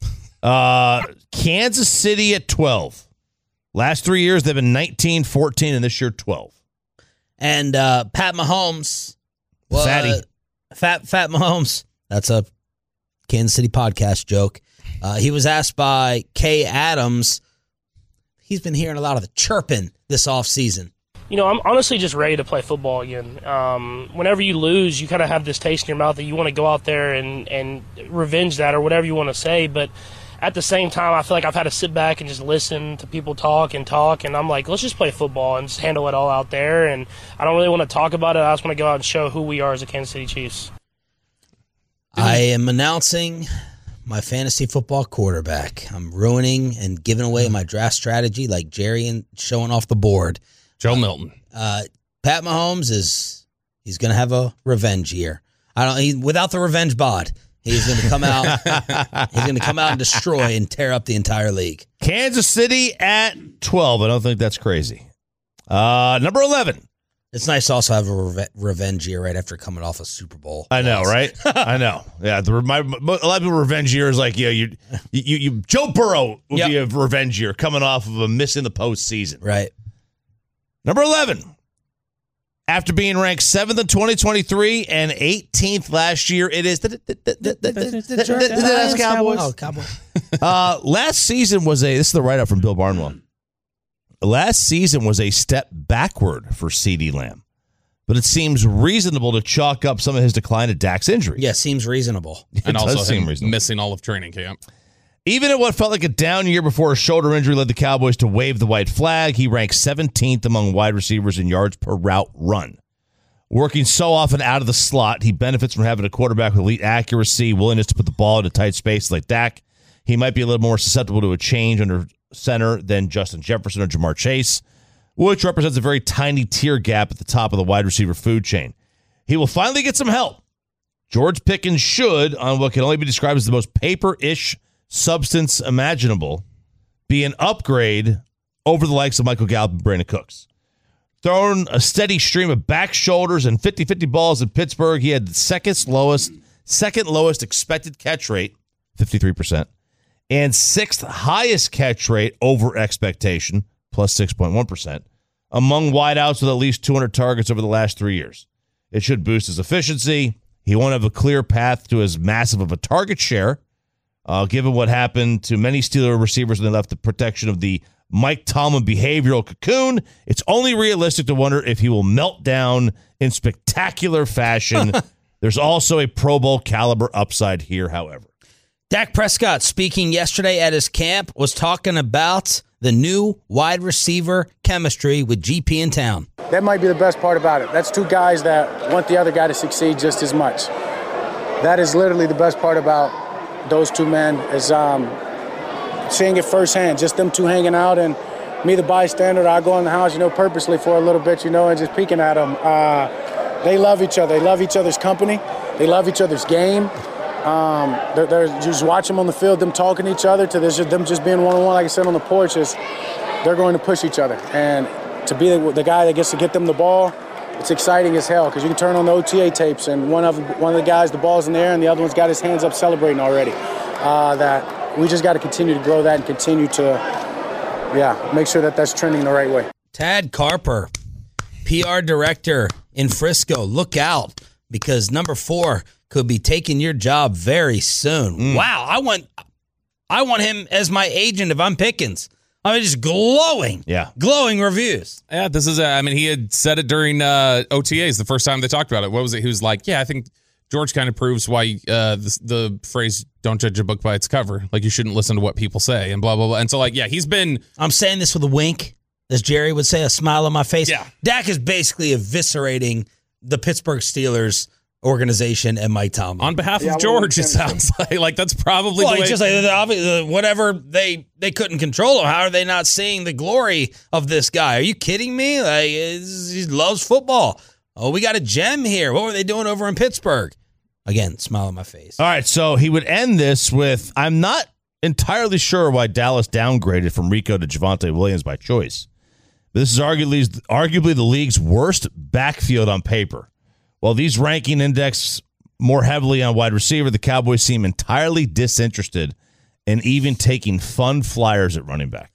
of. Kansas City at 12. Last 3 years, they've been 19, 14, and this year 12. And Pat Mahomes. Fatty. Fat Mahomes. That's a Kansas City podcast joke. He was asked by Kay Adams. He's been hearing a lot of the chirping this offseason. You know, I'm honestly just ready to play football again. Whenever you lose, you kind of have this taste in your mouth that you want to go out there and revenge that or whatever you want to say. But at the same time, I feel like I've had to sit back and just listen to people talk. And I'm like, let's just play football and just handle it all out there. And I don't really want to talk about it. I just want to go out and show who we are as the Kansas City Chiefs. I am announcing my fantasy football quarterback. I'm ruining and giving away my draft strategy like Jerry and showing off the board. Joe Milton. Pat Mahomes he's going to have a revenge year. Without the revenge bod. He's going to come out. He's going to come out and destroy and tear up the entire league. Kansas City at 12. I don't think that's crazy. Number 11. It's nice to also have a revenge year right after coming off a Super Bowl. I know, right? I know. Yeah, a lot of people revenge years like you Joe Burrow would be a revenge year coming off of a miss in the postseason. Right. Number 11. After being ranked 7th in 2023 and 18th last year, it is the Cowboys. Oh, Cowboys. Last season was this is the write-up from Bill Barnwell. Last season was a step backward for CeeDee Lamb, but it seems reasonable to chalk up some of his decline to Dak's injury. Yeah, seems reasonable. And also him missing all of training camp. Even at what felt like a down year before a shoulder injury led the Cowboys to wave the white flag, he ranked 17th among wide receivers in yards per route run. Working so often out of the slot, he benefits from having a quarterback with elite accuracy, willingness to put the ball into tight space like Dak. He might be a little more susceptible to a change under center than Justin Jefferson or Jamar Chase, which represents a very tiny tier gap at the top of the wide receiver food chain. He will finally get some help. George Pickens should, on what can only be described as the most paper-ish substance imaginable, be an upgrade over the likes of Michael Gallup and Brandon Cooks. Throwing a steady stream of back shoulders and 50-50 balls in Pittsburgh, he had the second lowest expected catch rate, 53%, and sixth highest catch rate over expectation, plus 6.1%, among wideouts with at least 200 targets over the last 3 years. It should boost his efficiency. He won't have a clear path to as massive of a target share, given what happened to many Steeler receivers when they left the protection of the Mike Tomlin behavioral cocoon. It's only realistic to wonder if he will melt down in spectacular fashion. There's also a Pro Bowl caliber upside here, however. Dak Prescott, speaking yesterday at his camp, was talking about the new wide receiver chemistry with GP in town. That might be the best part about it. That's two guys that want the other guy to succeed just as much. That is literally the best part about those two men is seeing it firsthand, just them two hanging out, and me, the bystander, I go in the house, purposely for a little bit, and just peeking at them. They love each other. They love each other's company. They love each other's game. They're just watch them on the field, them talking to each other, to them just being one-on-one, like I said, on the porch, they're going to push each other. And to be the guy that gets to get them the ball, it's exciting as hell because you can turn on the OTA tapes and one of the guys, the ball's in the air, and the other one's got his hands up celebrating already. That we just got to continue to grow that and continue to, make sure that that's trending the right way. Tad Carper, PR director in Frisco, look out because number 4 could be taking your job very soon. Wow, I want him as my agent if I'm Pickens. I mean, just glowing reviews. Yeah, this is. He had said it during OTAs the first time they talked about it. What was it? He was like, "Yeah, I think George kind of proves why the phrase "don't judge a book by its cover." Like you shouldn't listen to what people say and blah blah blah. And so he's been. I'm saying this with a wink, as Jerry would say, a smile on my face. Yeah, Dak is basically eviscerating the Pittsburgh Steelers organization and Mike Tomlin on behalf of George. It sounds like that's probably the way. It's just like whatever they couldn't control him. How are they not seeing the glory of this guy? Are you kidding me? He loves football. Oh, we got a gem here. What were they doing over in Pittsburgh? Again, smile on my face. All right, so he would end this with, I'm not entirely sure why Dallas downgraded from Rico to Javonte Williams by choice. But this is arguably the league's worst backfield on paper. While these ranking index more heavily on wide receiver, the Cowboys seem entirely disinterested in even taking fun flyers at running back.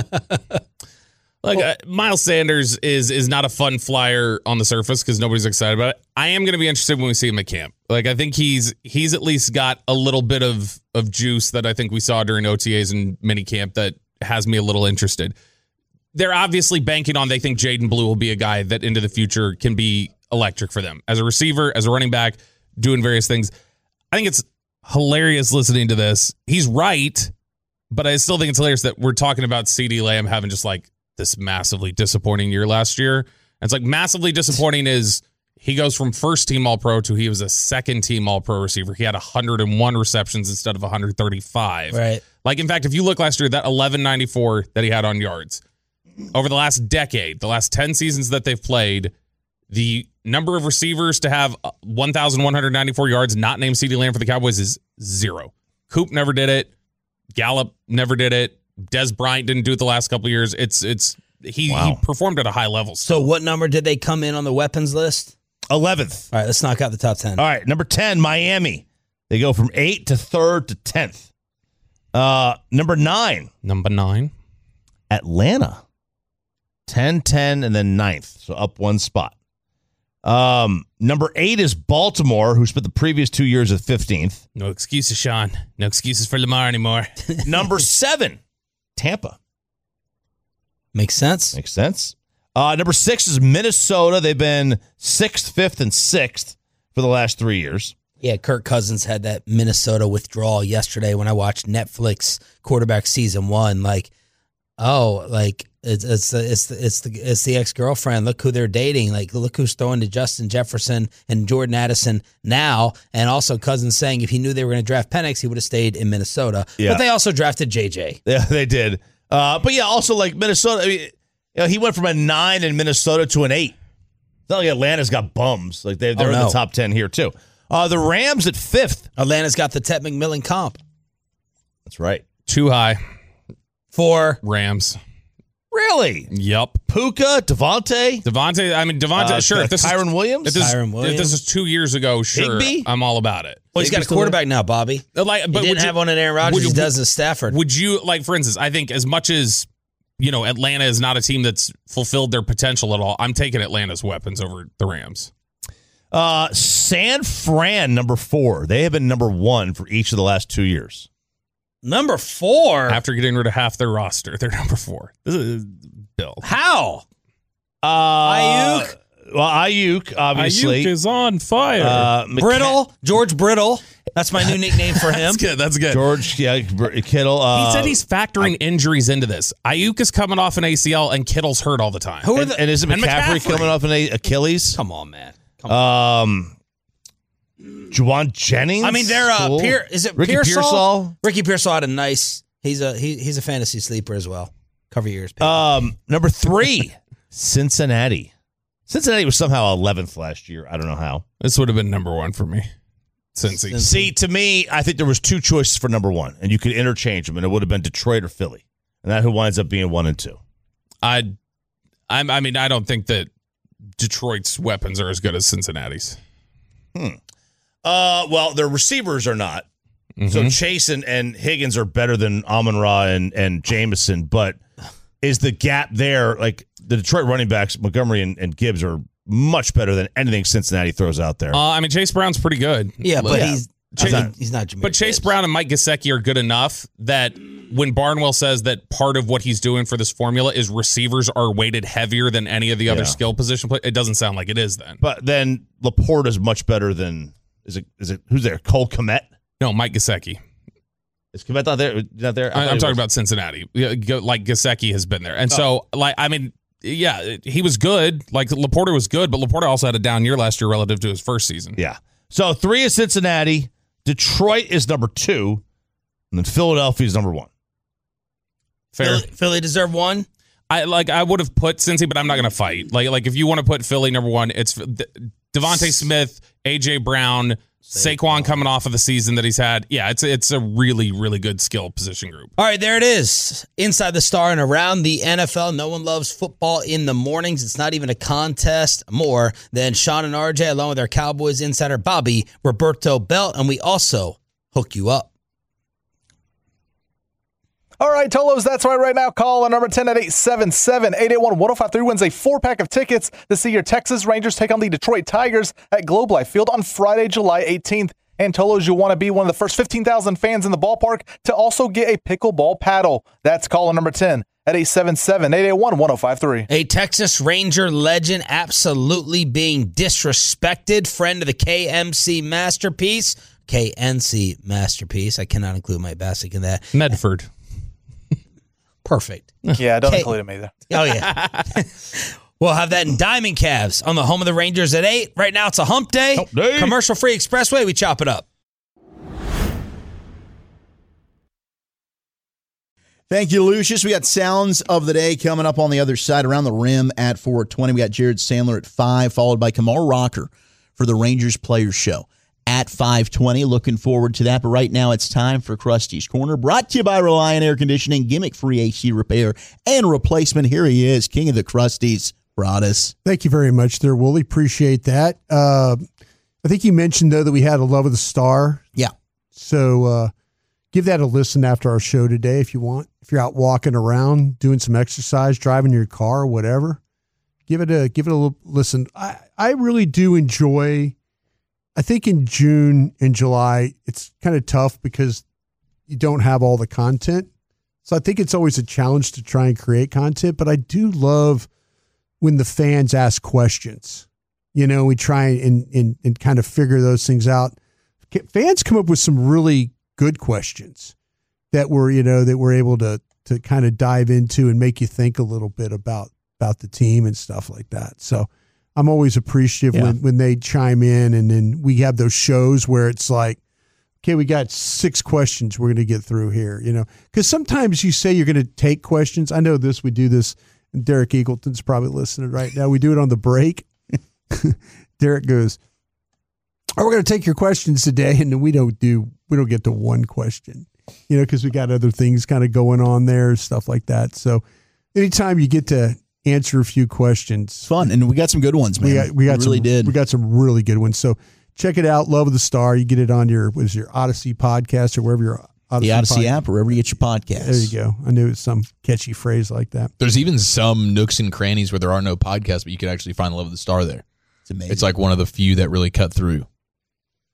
Miles Sanders is not a fun flyer on the surface because nobody's excited about it. I am going to be interested when we see him at camp. I think he's at least got a little bit of juice that I think we saw during OTAs and minicamp that has me a little interested. They're obviously banking on, they think Jaden Blue will be a guy that into the future can be electric for them as a receiver, as a running back, doing various things. I think it's hilarious listening to this. He's right, but I still think it's hilarious that we're talking about CeeDee Lamb having just this massively disappointing year last year. And it's massively disappointing is he goes from first team All-Pro to he was a second team All-Pro receiver. He had 101 receptions instead of 135. Right. In fact, if you look last year, that 1194 that he had on yards, over the last decade, the last 10 seasons that they've played, the number of receivers to have 1,194 yards not named CeeDee Lamb for the Cowboys is 0. Coop never did it. Gallup never did it. Des Bryant didn't do it the last couple of years. He performed at a high level. So what number did they come in on the weapons list? 11th. All right, let's knock out the top 10. All right, number 10, Miami. They go from 8th to 3rd to 10th. Number 9, Atlanta. 10, 10, and then 9th. So up one spot. Number 8 is Baltimore, who spent the previous 2 years at 15th. No excuses, Sean. No excuses for Lamar anymore. Number 7, Tampa. Makes sense. Makes sense. Number 6 is Minnesota. They've been 6th, 5th, and 6th for the last 3 years. Yeah, Kirk Cousins had that Minnesota withdrawal yesterday when I watched Netflix Quarterback Season 1. It's the ex-girlfriend. Look who they're dating. Look who's throwing to Justin Jefferson and Jordan Addison now. And also Cousins saying if he knew they were going to draft Penix, he would have stayed in Minnesota. Yeah. But they also drafted JJ. Yeah, they did. Also Minnesota. He went from a 9 in Minnesota to an 8. It's not like Atlanta's got bums. They're in the top 10 here too. The Rams at 5th. Atlanta's got the Ted McMillan comp. That's right. Too high for Rams. Really? Yep. Puka, Devontae. Sure. If this Kyron Williams. If this is 2 years ago, sure, Higby? I'm all about it. Well, he's got a quarterback now, Bobby. He didn't have one in Aaron Rodgers. He does in Stafford. Would you, for instance, I think as much as, Atlanta is not a team that's fulfilled their potential at all, I'm taking Atlanta's weapons over the Rams. San Fran, number 4. They have been number 1 for each of the last 2 years. Number 4? After getting rid of half their roster, they're number 4. This is Bill. How? Ayuk? Well, Ayuk, obviously. Ayuk is on fire. Brittle. George Brittle. That's my new nickname for him. That's good. George Kittle. He said he's factoring injuries into this. Ayuk is coming off an ACL, and Kittle's hurt all the time. And isn't McCaffrey coming off an Achilles? Come on, man. Juwan Jennings. I mean, they're Ricky Pearsall? Ricky Pearsall had a nice. He's a fantasy sleeper as well. Cover your ears. Number 3, Cincinnati. Cincinnati was somehow 11th last year. I don't know how. This would have been number 1 for me. Cincy. See, to me, I think there was 2 choices for number 1, and you could interchange them, and it would have been Detroit or Philly, and that who winds up being 1 and 2. I mean, I don't think that Detroit's weapons are as good as Cincinnati's. Well, their receivers are not. Mm-hmm. So Chase and Higgins are better than Amon-Ra and Jameson, but is the gap there, like the Detroit running backs, Montgomery and Gibbs are much better than anything Cincinnati throws out there. I mean, Chase Brown's pretty good. Yeah, but he's not Jameer But Chase Gibbs. Brown and Mike Gesicki are good enough that when Barnwell says that part of what he's doing for this formula is receivers are weighted heavier than any of the other skill position players, it doesn't sound like it is then. But then Laporte is much better than is it who's there? Cole Kmet? No, Mike Gesicki. Is Kmet not there? Not there? I'm talking about Cincinnati. Like Gesicki has been there, and so like I mean. Yeah, he was good. Like, Laporta was good, but Laporta also had a down year last year relative to his first season. Yeah. So 3 is Cincinnati. Detroit is number 2. And then Philadelphia is number 1. Fair. Philly deserve 1? I would have put Cincy, but I'm not going to fight. Like if you want to put Philly number 1, it's Devontae Smith, A.J. Brown, Saquon coming off of the season that he's had. Yeah, it's a really, really good skill position group. All right, there it is. Inside the Star and around the NFL. No one loves football in the mornings. It's not even a contest more than Sean and RJ, along with our Cowboys insider Bobby Roberto Belt, and we also hook you up. All right, Tolos, that's right now. Call on number 10 at 877-881-1053 wins a 4-pack of tickets to see your Texas Rangers take on the Detroit Tigers at Globe Life Field on Friday, July 18th. And Tolos, you'll want to be one of the first 15,000 fans in the ballpark to also get a pickleball paddle. That's call on number 10 at 877-881-1053. A Texas Ranger legend absolutely being disrespected. Friend of the KMC Masterpiece. KNC Masterpiece. I cannot include Mike Bassick in that. Medford. Perfect. Yeah, don't include him either. Oh, yeah. We'll have that in Diamond Calves on the home of the Rangers at 8. Right now, it's a hump day. Commercial-free expressway. We chop it up. Thank you, Lucius. We got Sounds of the Day coming up on the other side around the rim at 4:20. We got Jared Sandler at 5, followed by Kamar Rocker for the Rangers Players Show at 5:20. Looking forward to that. But right now it's time for Krusty's Corner, brought to you by Reliant Air Conditioning, gimmick-free AC repair and replacement. Here he is, King of the Krusties, Broaddus. Thank you very much there, Wooly. Appreciate that. I think you mentioned, though, that we had a Love of the Star. Yeah. So give that a listen after our show today if you want. If you're out walking around, doing some exercise, driving your car or whatever, give it a little listen. I really do enjoy. I think in June and July, it's kind of tough because you don't have all the content. So I think it's always a challenge to try and create content, but I do love when the fans ask questions. You know, we try and kind of figure those things out. Fans come up with some really good questions that we're able to kind of dive into and make you think a little bit about the team and stuff like that. So I'm always appreciative when they chime in, and then we have those shows where it's like, okay, we got 6 questions we're going to get through here, you know, because sometimes you say you're going to take questions. I know we do this, and Derek Eagleton's probably listening right now. We do it on the break. Derek goes, we're going to take your questions today, and then we don't get to one question, you know, because we got other things kind of going on there, stuff like that. So anytime you get to answer a few questions. Fun. And we got some good ones, man. We really did. We got some really good ones. So check it out. Love of the Star. You get it on your Odyssey podcast or wherever your Odyssey app, or wherever you get your podcast. There you go. I knew it was some catchy phrase like that. There's even some nooks and crannies where there are no podcasts, but you can actually find Love of the Star there. It's amazing. It's like one of the few that really cut through.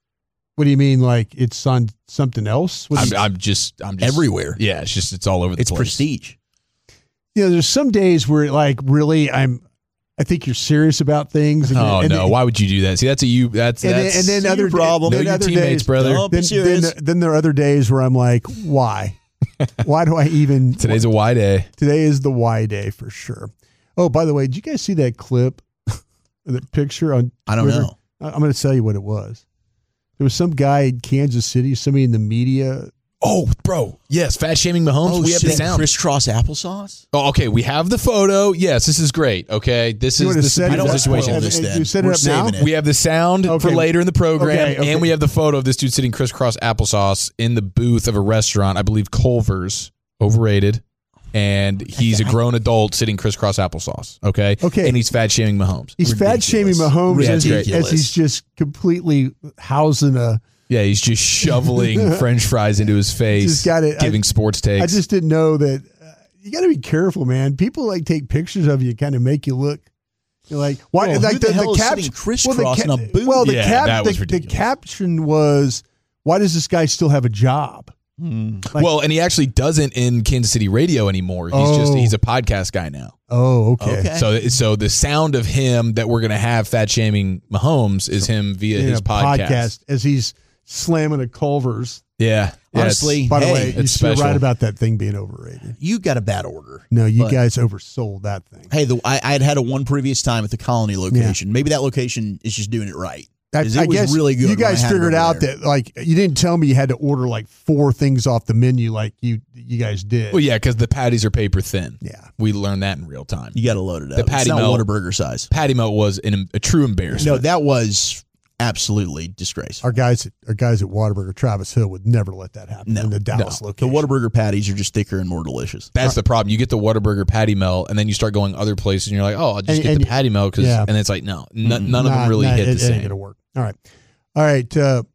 What do you mean? Like it's on something else? I'm just everywhere. Yeah, it's all over the place. It's prestige. There's some days where like really I think you're serious about things. Why would you do that? See, that's and then other problem. Know your teammates, brother. Then there are other days where I'm like, why? Why do I even? Today's a why day. Today is the why day for sure. Oh, by the way, did you guys see that clip, that picture on I don't Twitter? know. I'm going to tell you what it was. There was some guy in Kansas City, somebody in the media. Oh, bro. Yes, fat shaming Mahomes. We have the sound. Crisscross applesauce? Oh, okay. We have the photo. Yes, this is great. Okay. This is a beautiful situation. You set it up now? We have the sound for later in the program, Okay. and we have the photo of this dude sitting crisscross applesauce in the booth of a restaurant, I believe Culver's, overrated. And he's a grown adult sitting crisscross applesauce. Okay. And he's fat shaming Mahomes. He's fat shaming Mahomes as he's just completely housing a. Yeah, he's just shoveling French fries into his face, giving sports takes. I just didn't know that. You got to be careful, man. People like take pictures of you, kind of make you look. You're like, why? Well, like who the hell is sitting crisscross in a booth? Well, that was ridiculous. The caption was, "Why does this guy still have a job?" Well, and he actually doesn't in Kansas City radio anymore. He's a podcast guy now. Oh, okay. So the sound of him that we're gonna have fat shaming Mahomes is him via his podcast as he's slamming a Culver's. Yeah. Honestly, by the way, you're special. right about that thing being overrated. You got a bad order. No, you guys oversold that thing. Hey, I had it one previous time at the Colony location. Yeah. Maybe that location is just doing it right. I guess really good. You guys figured out that like you didn't tell me you had to order like 4 things off the menu like you guys did. Well, yeah, because the patties are paper thin. Yeah, we learned that in real time. You got to load it up. The patty it's not melt, Whataburger size. Patty melt was a true embarrassment. No, that was absolutely disgraceful. Our guys at Whataburger, Travis Hill, would never let that happen in the Dallas location. The Whataburger patties are just thicker and more delicious. That's the problem. You get the Whataburger patty melt, and then you start going other places, and you're like, oh, I'll just get the patty melt, and it's like, no, none of them really hit the same. It ain't gonna work. All right.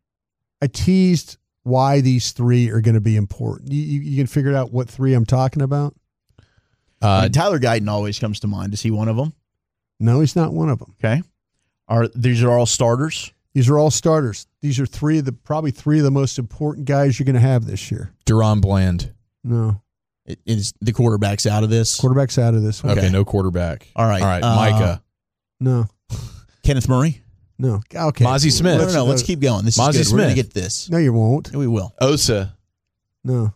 I teased why these 3 are going to be important. You can figure out what 3 I'm talking about? Tyler Guyton always comes to mind. Is he one of them? No, he's not one of them. Okay. These are all starters? These are all starters. These are probably three of the most important guys you're going to have this year. Deron Bland. No. Is the quarterback's out of this? Quarterback's out of this one. Okay, no quarterback. All right. Micah. No. Kenneth Murray? No. Okay. Mozzie Smith. No. Let's keep going. This is good. We're going to get this. No, you won't. Yeah, we will. Osa. No.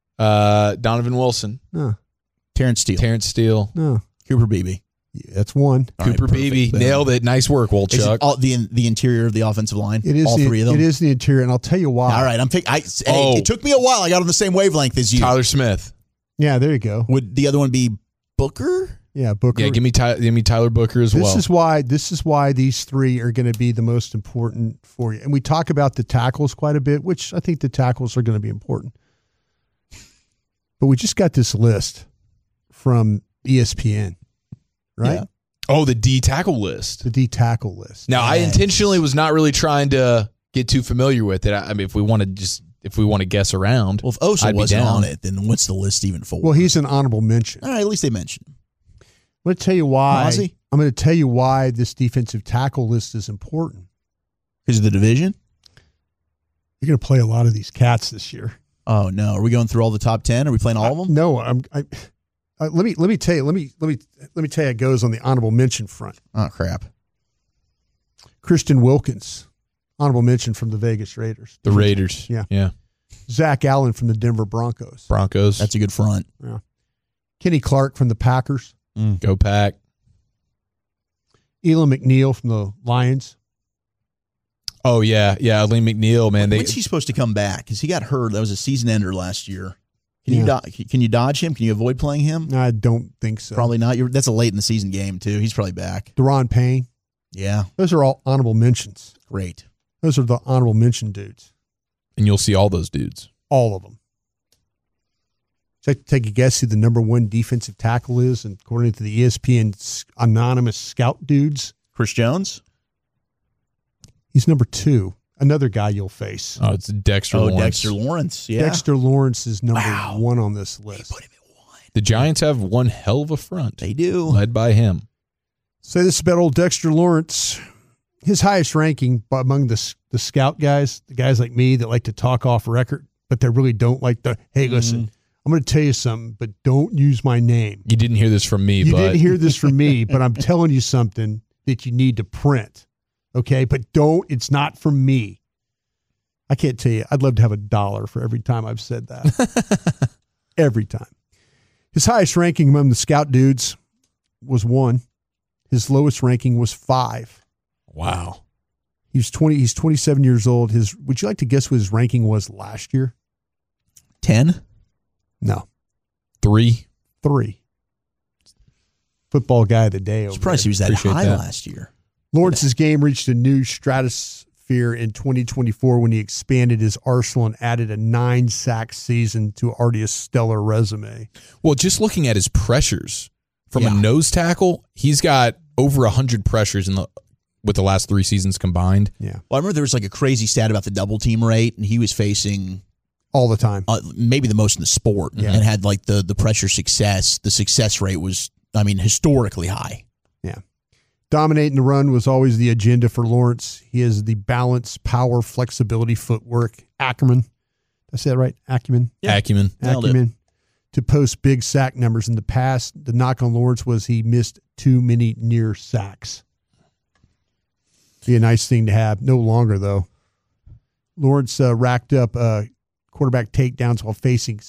Donovan Wilson. No. Terrence Steele. No. Cooper Beebe. Yeah, that's one. Cooper Beebe. Nailed it. Nice work, Wolchuk. The interior of the offensive line? It is all 3 of them? It is the interior, and I'll tell you why. All right. It took me a while. I got on the same wavelength as you. Tyler Smith. Yeah, there you go. Would the other one be Booker? Yeah, Booker. Yeah, give me Tyler Booker as well. This is why these 3 are going to be the most important for you. And we talk about the tackles quite a bit, which I think the tackles are going to be important. But we just got this list from ESPN, right? Yeah. Oh, the D tackle list. The D tackle list. Now, I intentionally was not really trying to get too familiar with it. I mean, if we want to guess around. Well, if Osa wasn't on it, then what's the list even for? Well, he's an honorable mention. All right, at least they mentioned him. I'm going to tell you why. Mozzie? I'm going to tell you why this defensive tackle list is important. Because of the division? You're going to play a lot of these cats this year. Oh no! Are we going through all the top 10? Are we playing all of them? No. Let me tell you. Let me tell you. It goes on the honorable mention front. Oh crap! Christian Wilkins, honorable mention from the Vegas Raiders. The Raiders. Yeah. Zach Allen from the Denver Broncos. That's a good front. Yeah. Kenny Clark from the Packers. Go Pack. Elam McNeil from the Lions. Oh, yeah. Yeah, Lee McNeil, man. When's he supposed to come back? Because he got hurt. That was a season ender last year. Can you dodge him? Can you avoid playing him? I don't think so. Probably not. That's a late in the season game, too. He's probably back. Deron Payne. Yeah. Those are all honorable mentions. Great. Those are the honorable mention dudes. And you'll see all those dudes. All of them. So take a guess who the number 1 defensive tackle is, and according to the ESPN anonymous scout dudes. Chris Jones? He's number 2. Another guy you'll face. Oh, it's Dexter Lawrence. Dexter Lawrence, yeah. Dexter Lawrence is number 1 on this list. Put him at 1. The Giants have one hell of a front. They do. Led by him. Say this about old Dexter Lawrence. his highest ranking among the scout guys, the guys like me that like to talk off record, but they really don't like hey, listen, I'm going to tell you something, but don't use my name. You didn't hear this from me. You didn't hear this from me, but I'm telling you something that you need to print. Okay, but it's not from me. I can't tell you. I'd love to have $1 for every time I've said that. Every time. His highest ranking among the scout dudes was 1. His lowest ranking was 5. Wow. He's 27 years old. Would you like to guess what his ranking was last year? 10? No. 3. Football guy of the day. Surprised he was that high last year. Lawrence's game reached a new stratosphere in 2024 when he expanded his arsenal and added a 9-sack season to already a stellar resume. Well, just looking at his pressures from a nose tackle, he's got over 100 pressures with the last 3 seasons combined. Yeah. Well, I remember there was like a crazy stat about the double team rate, and he was facing all the time, maybe the most in the sport, and had like the pressure success. The success rate was, historically high. Yeah. Dominating the run was always the agenda for Lawrence. He has the balance, power, flexibility, footwork, acumen. Did I say that right? Acumen? Yeah. Acumen. To post big sack numbers in the past. The knock on Lawrence was he missed too many near sacks. Be a nice thing to have. No longer, though. Lawrence racked up quarterback takedowns while facing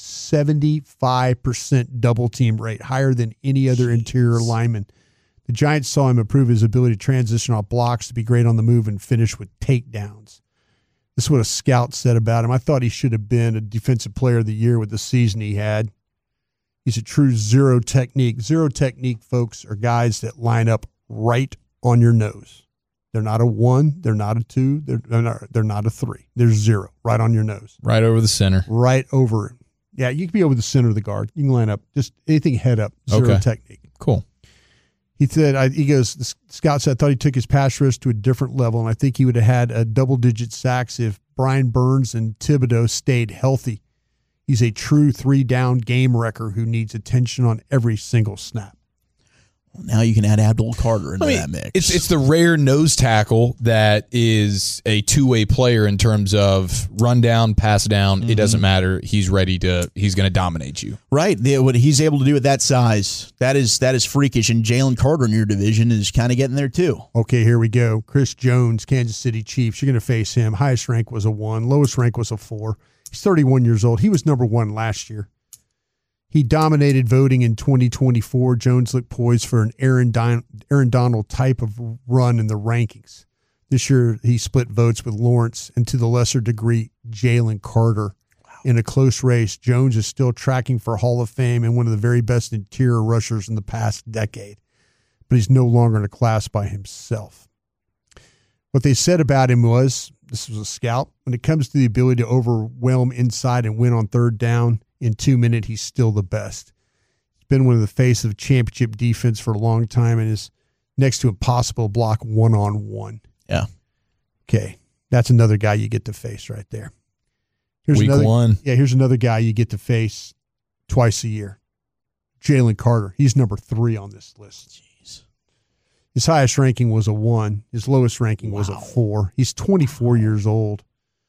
75% double team rate, higher than any other interior lineman. The Giants saw him improve his ability to transition off blocks, to be great on the move, and finish with takedowns. This is what a scout said about him. I thought he should have been a defensive player of the year with the season he had. He's a true zero technique. Zero technique, folks, are guys that line up right on your nose. They're not a 1. They're not a 2. They're not a 3. They're 0, right on your nose. Right over the center. Right over it. Yeah, you can be over the center of the guard. You can line up just anything head up. Zero technique. Cool. He said, the scout said, I thought he took his pass rush to a different level, and I think he would have had a double-digit sacks if Brian Burns and Thibodeau stayed healthy. He's a true 3-down game wrecker who needs attention on every single snap. Well, now you can add Abdul Carter into that mix. It's the rare nose tackle that is a two-way player in terms of run down, pass down. It doesn't matter. He's going to dominate you. Right. What he's able to do at that size, that is freakish. And Jalen Carter in your division is kind of getting there too. Okay, here we go. Chris Jones, Kansas City Chiefs. You're going to face him. Highest rank was a 1. Lowest rank was a 4. He's 31 years old. He was number 1 last year. He dominated voting in 2024. Jones looked poised for an Aaron Donald type of run in the rankings. This year, he split votes with Lawrence and, to the lesser degree, Jalen Carter. In a close race, Jones is still tracking for Hall of Fame and one of the very best interior rushers in the past decade. But he's no longer in a class by himself. What they said about him was, this was a scout, when it comes to the ability to overwhelm inside and win on third down, in 2 minutes, he's still the best. He's been one of the face of championship defense for a long time and is next to impossible to block one-on-one. Yeah. Okay. That's another guy you get to face right there. Week 1. Yeah, here's another guy you get to face twice a year. Jalen Carter. He's number 3 on this list. Jeez. His highest ranking was a 1. His lowest ranking was a 4. He's 24 years old.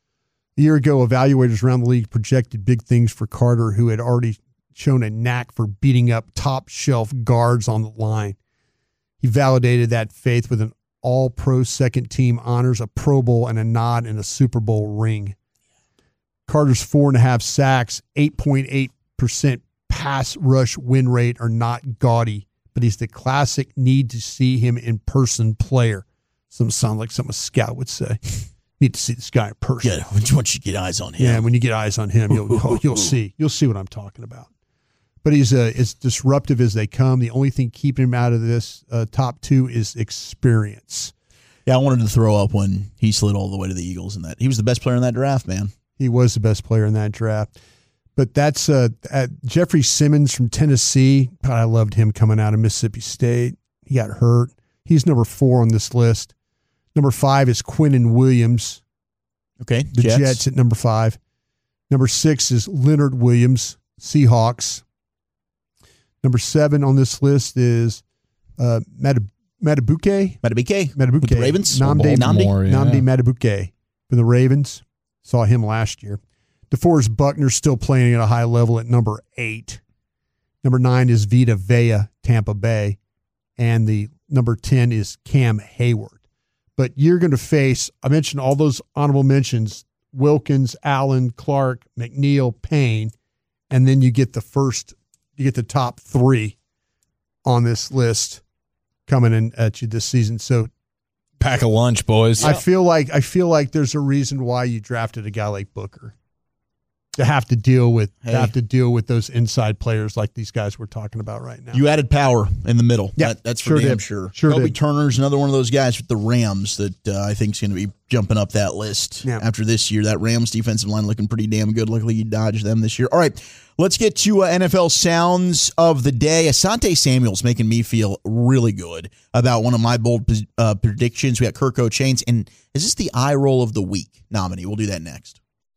A year ago, evaluators around the league projected big things for Carter, who had already shown a knack for beating up top-shelf guards on the line. He validated that faith with an all-pro second-team honors, a Pro Bowl, and a nod in a Super Bowl ring. Carter's 4.5 sacks, 8.8% pass rush win rate are not gaudy, but he's the classic need-to-see-him-in-person player. Some sound like something a scout would say. Need to see this guy in person. Yeah, once you get eyes on him. Yeah, when you get eyes on him, you'll see. You'll see what I'm talking about. But he's as disruptive as they come. The only thing keeping him out of this top 2 is experience. Yeah, I wanted to throw up when he slid all the way to the Eagles in that. He was the best player in that draft, man. He was the best player in that draft. But that's Jeffrey Simmons from Tennessee. God, I loved him coming out of Mississippi State. He got hurt. He's number 4 on this list. Number 5 is Quinnen Williams. Okay, the Jets at number 5. Number 6 is Leonard Williams, Seahawks. Number 7 on this list is Madubuike with the Ravens. Nnamdi Nnamdi. Madubuike from the Ravens. Saw him last year. DeForest Buckner's still playing at a high level at number 8. Number 9 is Vita Vea, Tampa Bay. And the number 10 is Cam Hayward. But you're going to face, I mentioned all those honorable mentions, Wilkins, Allen, Clark, McNeil, Payne, and then you get the top 3 on this list coming in at you this season. So pack a lunch, boys. I feel like there's a reason why you drafted a guy like Booker to have to deal with those inside players like these guys we're talking about right now. You added power in the middle. Yeah, that's for damn sure. Kobe Turner's another one of those guys with the Rams that I think is going to be jumping up that list after this year. That Rams defensive line looking pretty damn good. Luckily, you dodged them this year. All right, let's get to NFL sounds of the day. Asante Samuel's making me feel really good about one of my bold predictions. We got Kirk O'Chains, and is this the eye roll of the week nominee? We'll do that next.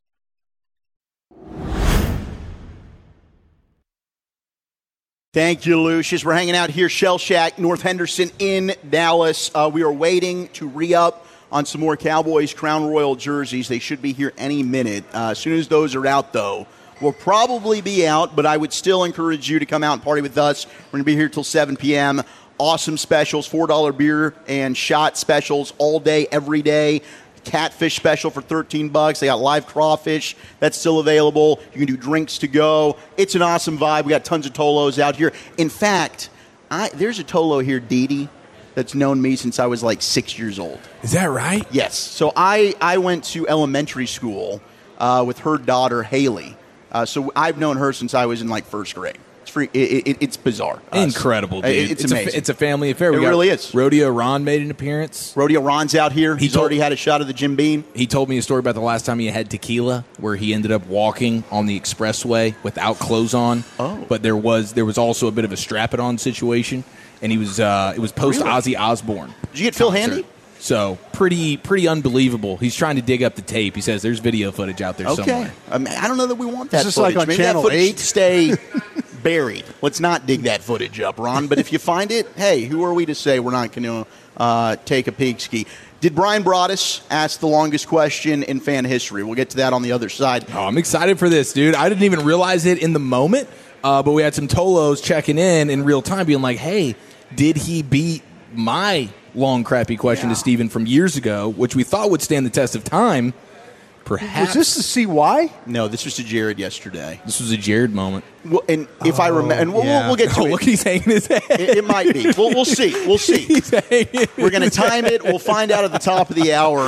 Thank you, Lucius. We're hanging out here, Shell Shack, North Henderson in Dallas. We are waiting to re-up on some more Cowboys Crown Royal jerseys. They should be here any minute. As soon as those are out, though, we'll probably be out, but I would still encourage you to come out and party with us. We're going to be here till 7 p.m. Awesome specials, $4 beer and shot specials all day, every day. Catfish special for $13. They got live crawfish that's still available. You can do drinks to go. It's an awesome vibe. We got tons of Tolos out here. In fact, there's a Tolo here, Dee, that's known me since I was like 6 years old. Is that right? Yes. So I went to elementary school with her daughter, Haley. So I've known her since I was in like first grade. It's bizarre. Incredible, dude. It's amazing. It's a family affair. It really is. Rodeo Ron made an appearance. Rodeo Ron's out here. He's already had a shot of the Jim Beam. He told me a story about the last time he had tequila, where he ended up walking on the expressway without clothes on. Oh. But there was also a bit of a strap-it-on situation, and it was post Ozzy Osbourne. Did you get Phil Handy? So pretty unbelievable. He's trying to dig up the tape. He says there's video footage out there somewhere. I don't know that we want that Is this footage. like on Maybe Channel that footage 8? stay buried. Let's not dig that footage up, Ron. But if you find it, hey, who are we to say we're not going to take a peek ski? Did Brian Broaddus ask the longest question in fan history? We'll get to that on the other side. Oh, I'm excited for this, dude. I didn't even realize it in the moment, but we had some Tolos checking in real time being like, hey, did he beat my long, crappy question to Steven from years ago, which we thought would stand the test of time? Perhaps. Was this to CY? No, this was to Jared yesterday. This was a Jared moment. Well, and if I remember, and we'll get to it. Look, he's hanging his head. It might be. We'll see. We'll see. We're going to time it. We'll find out at the top of the hour.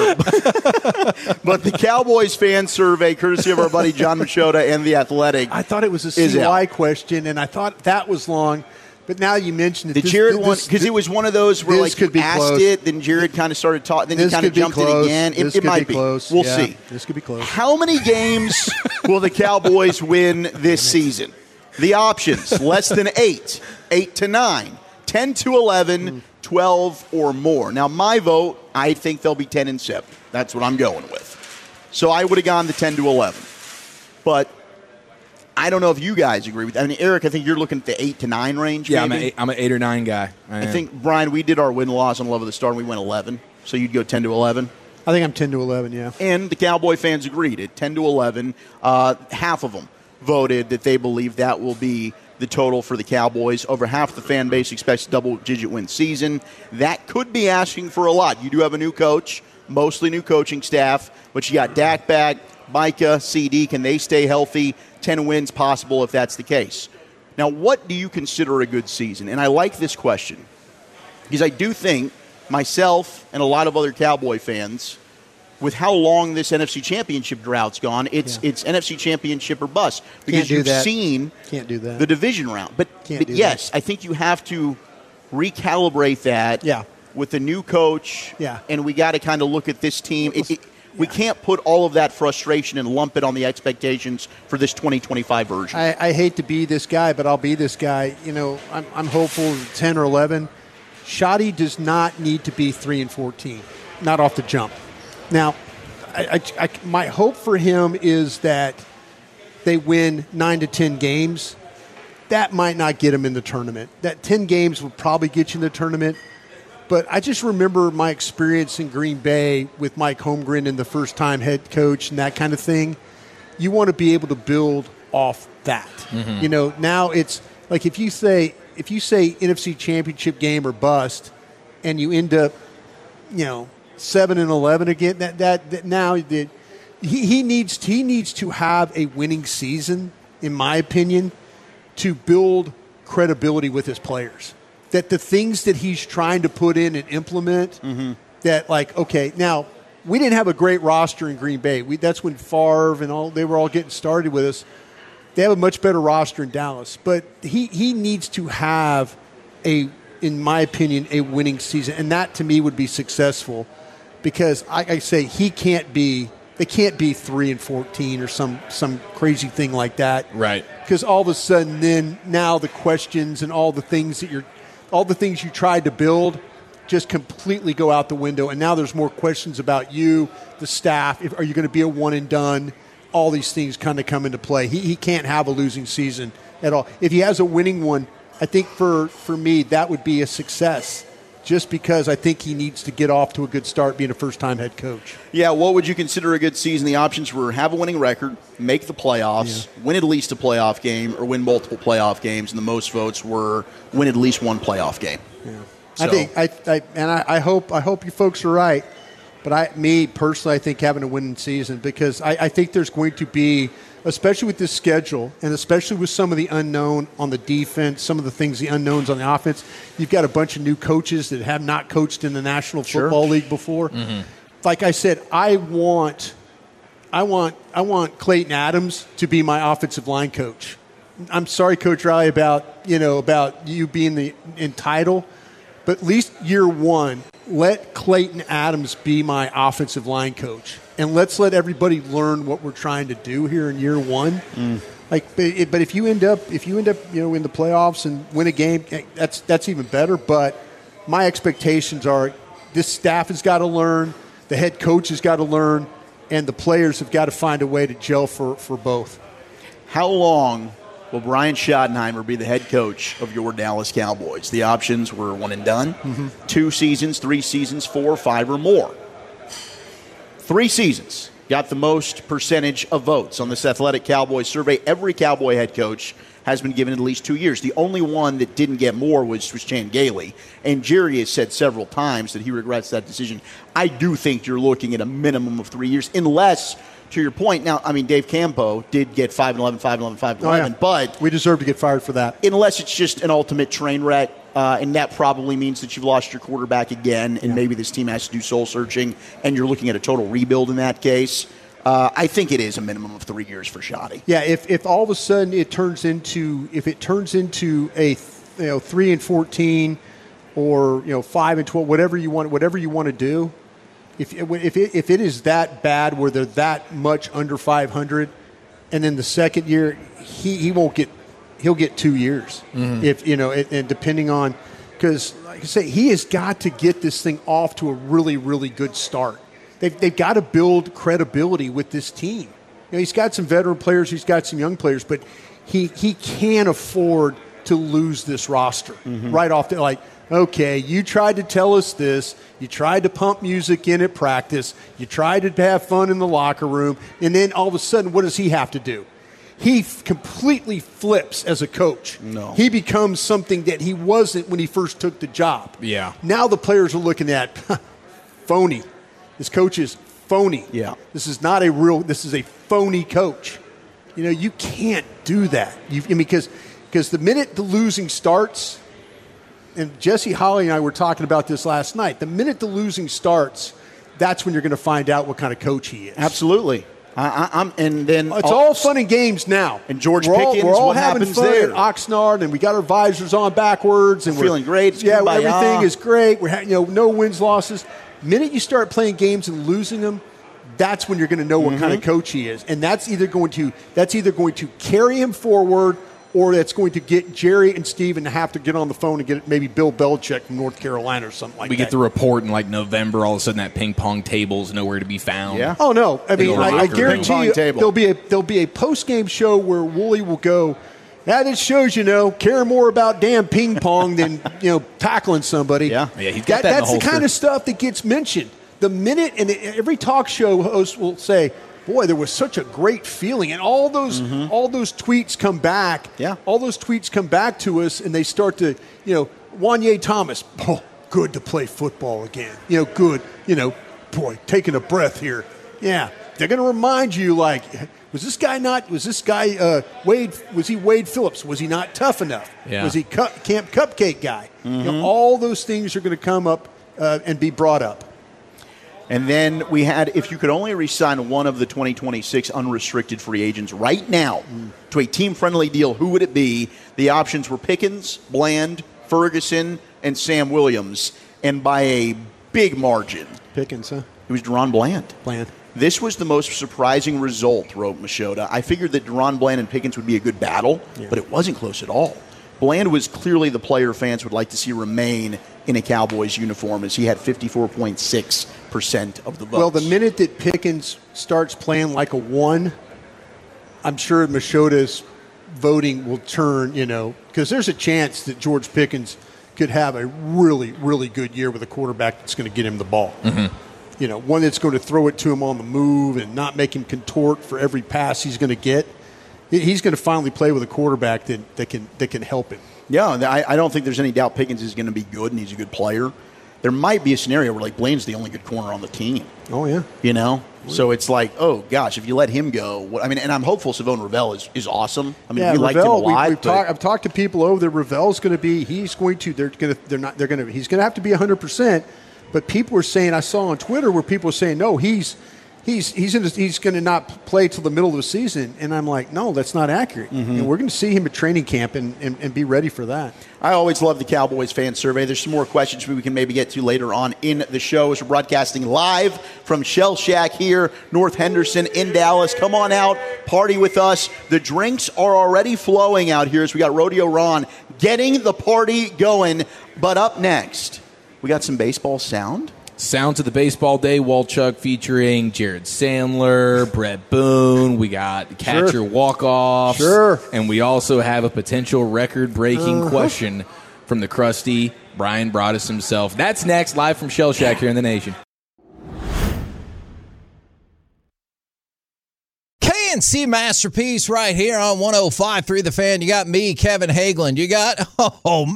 But the Cowboys fan survey, courtesy of our buddy John Machota and The Athletic. I thought it was a CY question, and I thought that was long. But now you mentioned it. The Jared one, because it was one of those where like you asked close. it, then Jared kind of started talking, then he kind of jumped in again. It might be. Close. We'll see. This could be close. How many games will the Cowboys win this season? The options, less than 8, 8 to 9, 10 to 11, 12 or more. Now, my vote, I think they'll be 10 and 7. That's what I'm going with. So I would have gone the 10 to 11. But I don't know if you guys agree with that. I mean, Eric, I think you're looking at the 8 to 9 range. Yeah, maybe? I'm an 8 or 9 guy. I think, Brian, we did our win-loss on Love of the Star, and we went 11. So you'd go 10 to 11? I think I'm 10 to 11, yeah. And the Cowboy fans agreed at 10 to 11. Half of them voted that they believe that will be the total for the Cowboys. Over half the fan base expects a double-digit win season. That could be asking for a lot. You do have a new coach, mostly new coaching staff, but you got Dak back, Micah, CD. Can they stay healthy? 10 wins possible if that's the case. Now, what do you consider a good season? And I like this question because I do think myself and a lot of other Cowboy fans, with how long this NFC Championship drought's gone, it's NFC Championship or bust because you've seen the division round. But yes, I think you have to recalibrate that with a new coach, and we got to kind of look at this team. We can't put all of that frustration and lump it on the expectations for this 2025 version. I hate to be this guy, but I'll be this guy. You know, I'm hopeful 10 or 11. Shoddy does not need to be 3-14, not off the jump. Now, my hope for him is that they win 9 to 10 games. That might not get him in the tournament. That 10 games would probably get you in the tournament. But I just remember my experience in Green Bay with Mike Holmgren and the first-time head coach and that kind of thing. You want to be able to build off that. Mm-hmm. Now it's like if you say NFC Championship game or bust, and you end up, 7-11 again. That now that he needs to have a winning season, in my opinion, to build credibility with his players. That the things that he's trying to put in and implement, that now we didn't have a great roster in Green Bay. That's when Favre and they were all getting started with us. They have a much better roster in Dallas, but he needs to have in my opinion, a winning season, and that to me would be successful, because I say they can't be 3-14 or some crazy thing like that, right? Because all of a sudden, now the questions and all the things you tried to build just completely go out the window, and now there's more questions about you, the staff. Are you going to be a one and done? All these things kind of come into play. He can't have a losing season at all. If he has a winning one, I think for me that would be a success, just because I think he needs to get off to a good start being a first-time head coach. Yeah, what would you consider a good season? The options were have a winning record, make the playoffs, win at least a playoff game, or win multiple playoff games, and the most votes were win at least one playoff game. Yeah. So, I hope you folks are right. But me personally, I think having a winning season, because I think there's going to be, especially with this schedule, and especially with some of the unknown on the defense, some of the unknowns on the offense, you've got a bunch of new coaches that have not coached in the National Football League before. Mm-hmm. Like I said, I want Clayton Adams to be my offensive line coach. I'm sorry, Coach Riley, about you being the entitled, but at least year one, let Clayton Adams be my offensive line coach, and let's let everybody learn what we're trying to do here in year one. But if you end up in the playoffs and win a game, that's even better. But my expectations are this staff has got to learn, the head coach has got to learn, and the players have got to find a way to gel for both. How long will Brian Schottenheimer be the head coach of your Dallas Cowboys? The options were one and done, 2 seasons, 3 seasons, 4, 5, or more. 3 seasons got the most percentage of votes on this Athletic Cowboys survey. Every Cowboy head coach has been given at least 2 years. The only one that didn't get more was Chan Gailey. And Jerry has said several times that he regrets that decision. I do think you're looking at a minimum of 3 years, unless, to your point, now, I mean, Dave Campo did get 5-11, 5-11, 5-11, but we deserve to get fired for that. Unless it's just an ultimate train wreck, and that probably means that you've lost your quarterback again, and maybe this team has to do soul searching, and you're looking at a total rebuild in that case. I think it is a minimum of 3 years for Schotty. Yeah, if all of a sudden it turns into a 3-14 or 5-12, whatever you want to do. If it is that bad where they're that much under 500, and then the second year he'll get 2 years. And depending on, because like I say, he has got to get this thing off to a really, really good start. They've got to build credibility with this team. He's got some veteran players, he's got some young players, but he can't afford to lose this roster right off the okay, you tried to tell us this. You tried to pump music in at practice. You tried to have fun in the locker room. And then all of a sudden, what does he have to do? He completely flips as a coach. No. He becomes something that he wasn't when he first took the job. Yeah. Now the players are looking at phony. This coach is phony. Yeah. This is a phony coach. You can't do that. Because the minute the losing starts, and Jesse Holley and I were talking about this last night, the minute the losing starts, that's when you're going to find out what kind of coach he is. Absolutely. And then it's all fun and games now. And George Pickens, we're all what having happens fun there? at Oxnard, and we got our visors on backwards, and we're feeling great. Everything is great. We're no wins, losses. Minute you start playing games and losing them, that's when you're going to know what kind of coach he is, and that's either going to carry him forward, or that's going to get Jerry and Steven to have to get on the phone and get maybe Bill Belichick from North Carolina or something like that. We get the report in November, all of a sudden that ping pong table's nowhere to be found. Yeah. Oh no! I mean, I guarantee you there'll be a post game show where Wooly will go, That just shows, care more about damn ping pong than, tackling somebody. Yeah, he's got that in That's the kind of stuff that gets mentioned. The minute, and every talk show host will say, boy, there was such a great feeling. And all those tweets come back. Yeah. All those tweets come back to us, and they start to, Wanye Thomas, good to play football again. Good, boy, taking a breath here. Yeah. They're going to remind you, was this guy Wade Phillips? Was he not tough enough? Yeah. Was he Camp Cupcake guy? All those things are going to come up and be brought up. And then we had, if you could only re-sign one of the 2026 unrestricted free agents right now to a team-friendly deal, who would it be? The options were Pickens, Bland, Ferguson, and Sam Williams. And by a big margin. Pickens, huh? It was Deron Bland. Bland. This was the most surprising result, wrote Machota. I figured that Deron Bland and Pickens would be a good battle, but it wasn't close at all. Bland was clearly the player fans would like to see remain in a Cowboys uniform, as he had 54.6% of the votes. Well, the minute that Pickens starts playing like a 1, I'm sure Machota's voting will turn, because there's a chance that George Pickens could have a really, really good year with a quarterback that's going to get him the ball. One that's going to throw it to him on the move and not make him contort for every pass he's going to get. He's going to finally play with a quarterback that can help him. Yeah, I don't think there's any doubt Pickens is going to be good, and he's a good player. There might be a scenario where, Bland's the only good corner on the team. Oh, yeah. So it's like, oh, gosh, if you let him go. And I'm hopeful Savon Ravel is awesome. We Ravel, liked him a lot. I've talked to people over there. Ravel's going to be, he's going to have to be 100%. But people were saying, I saw on Twitter where people were saying, no, he's going to not play till the middle of the season. And I'm like, no, that's not accurate. And we're going to see him at training camp and be ready for that. I always love the Cowboys fan survey. There's some more questions we can maybe get to later on in the show as we're broadcasting live from Shell Shack here, North Henderson in Dallas. Come on out, party with us. The drinks are already flowing out here as we got Rodeo Ron getting the party going. But up next, we got some baseball sound. Sounds of the Baseball Day, Walchuk featuring Jared Sandler, Brett Boone. We got catcher walk-offs. Sure. And we also have a potential record-breaking question from the crusty Brian Broaddus himself. That's next, live from Shell Shack here in the Nation. KNC Masterpiece right here on 105.3 The Fan. You got me, Kevin Hagelin. You got, oh,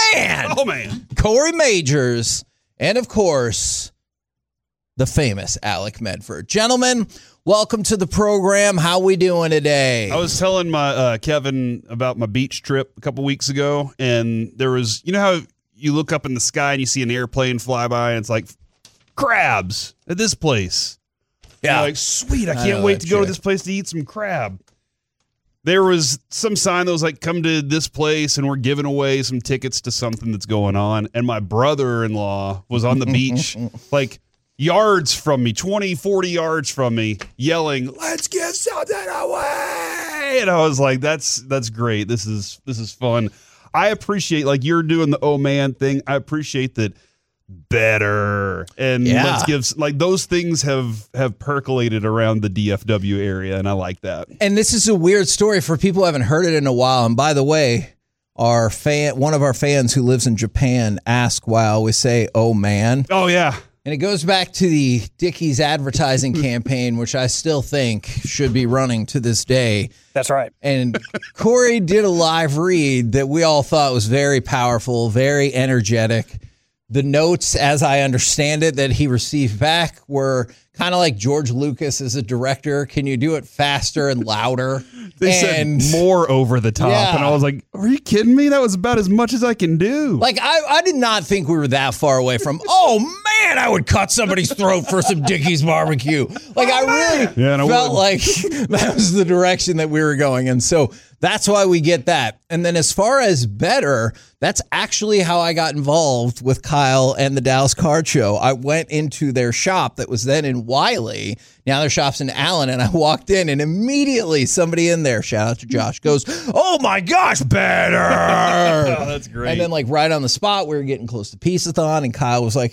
man. Corey Majors. And, of course, the famous Alec Medford. Gentlemen, welcome to the program. How we doing today? I was telling my Kevin about my beach trip a couple weeks ago, and there was, how you look up in the sky and you see an airplane fly by, and it's like, crabs at this place. Yeah. You're like, sweet, I can't wait to go to this place to eat some crab. There was some sign that was like, come to this place, and we're giving away some tickets to something that's going on. And my brother-in-law was on the beach, like yards from me, 20, 40 yards from me, yelling, let's give something away. And I was like, that's great. This is fun. I appreciate, like, you're doing the oh man thing. I appreciate that. Better and let's give, like, those things have percolated around the DFW area, and I like that. And this is a weird story for people who haven't heard it in a while. And by the way, one of our fans who lives in Japan asked why I always say oh man. Oh yeah. And it goes back to the Dickies advertising campaign, which I still think should be running to this day. That's right. And Corey did a live read that we all thought was very powerful, very energetic. The notes, as I understand it, that he received back were kind of like George Lucas as a director. Can you do it faster and louder? They said more over the top. Yeah. And I was like, are you kidding me? That was about as much as I can do. Like, I did not think we were that far away from, oh, man, I would cut somebody's throat for some Dickies barbecue. Like, I really felt like that was the direction that we were going. And so that's why we get that. And then as far as better, that's actually how I got involved with Kyle and the Dallas Card Show. I went into their shop that was then in Wiley. Now their shop's in Allen, and I walked in, and immediately somebody in there, shout out to Josh, goes, oh my gosh, better. Oh, that's great. And then, like, right on the spot, we were getting close to Peace-a-thon, and Kyle was like, here, maybe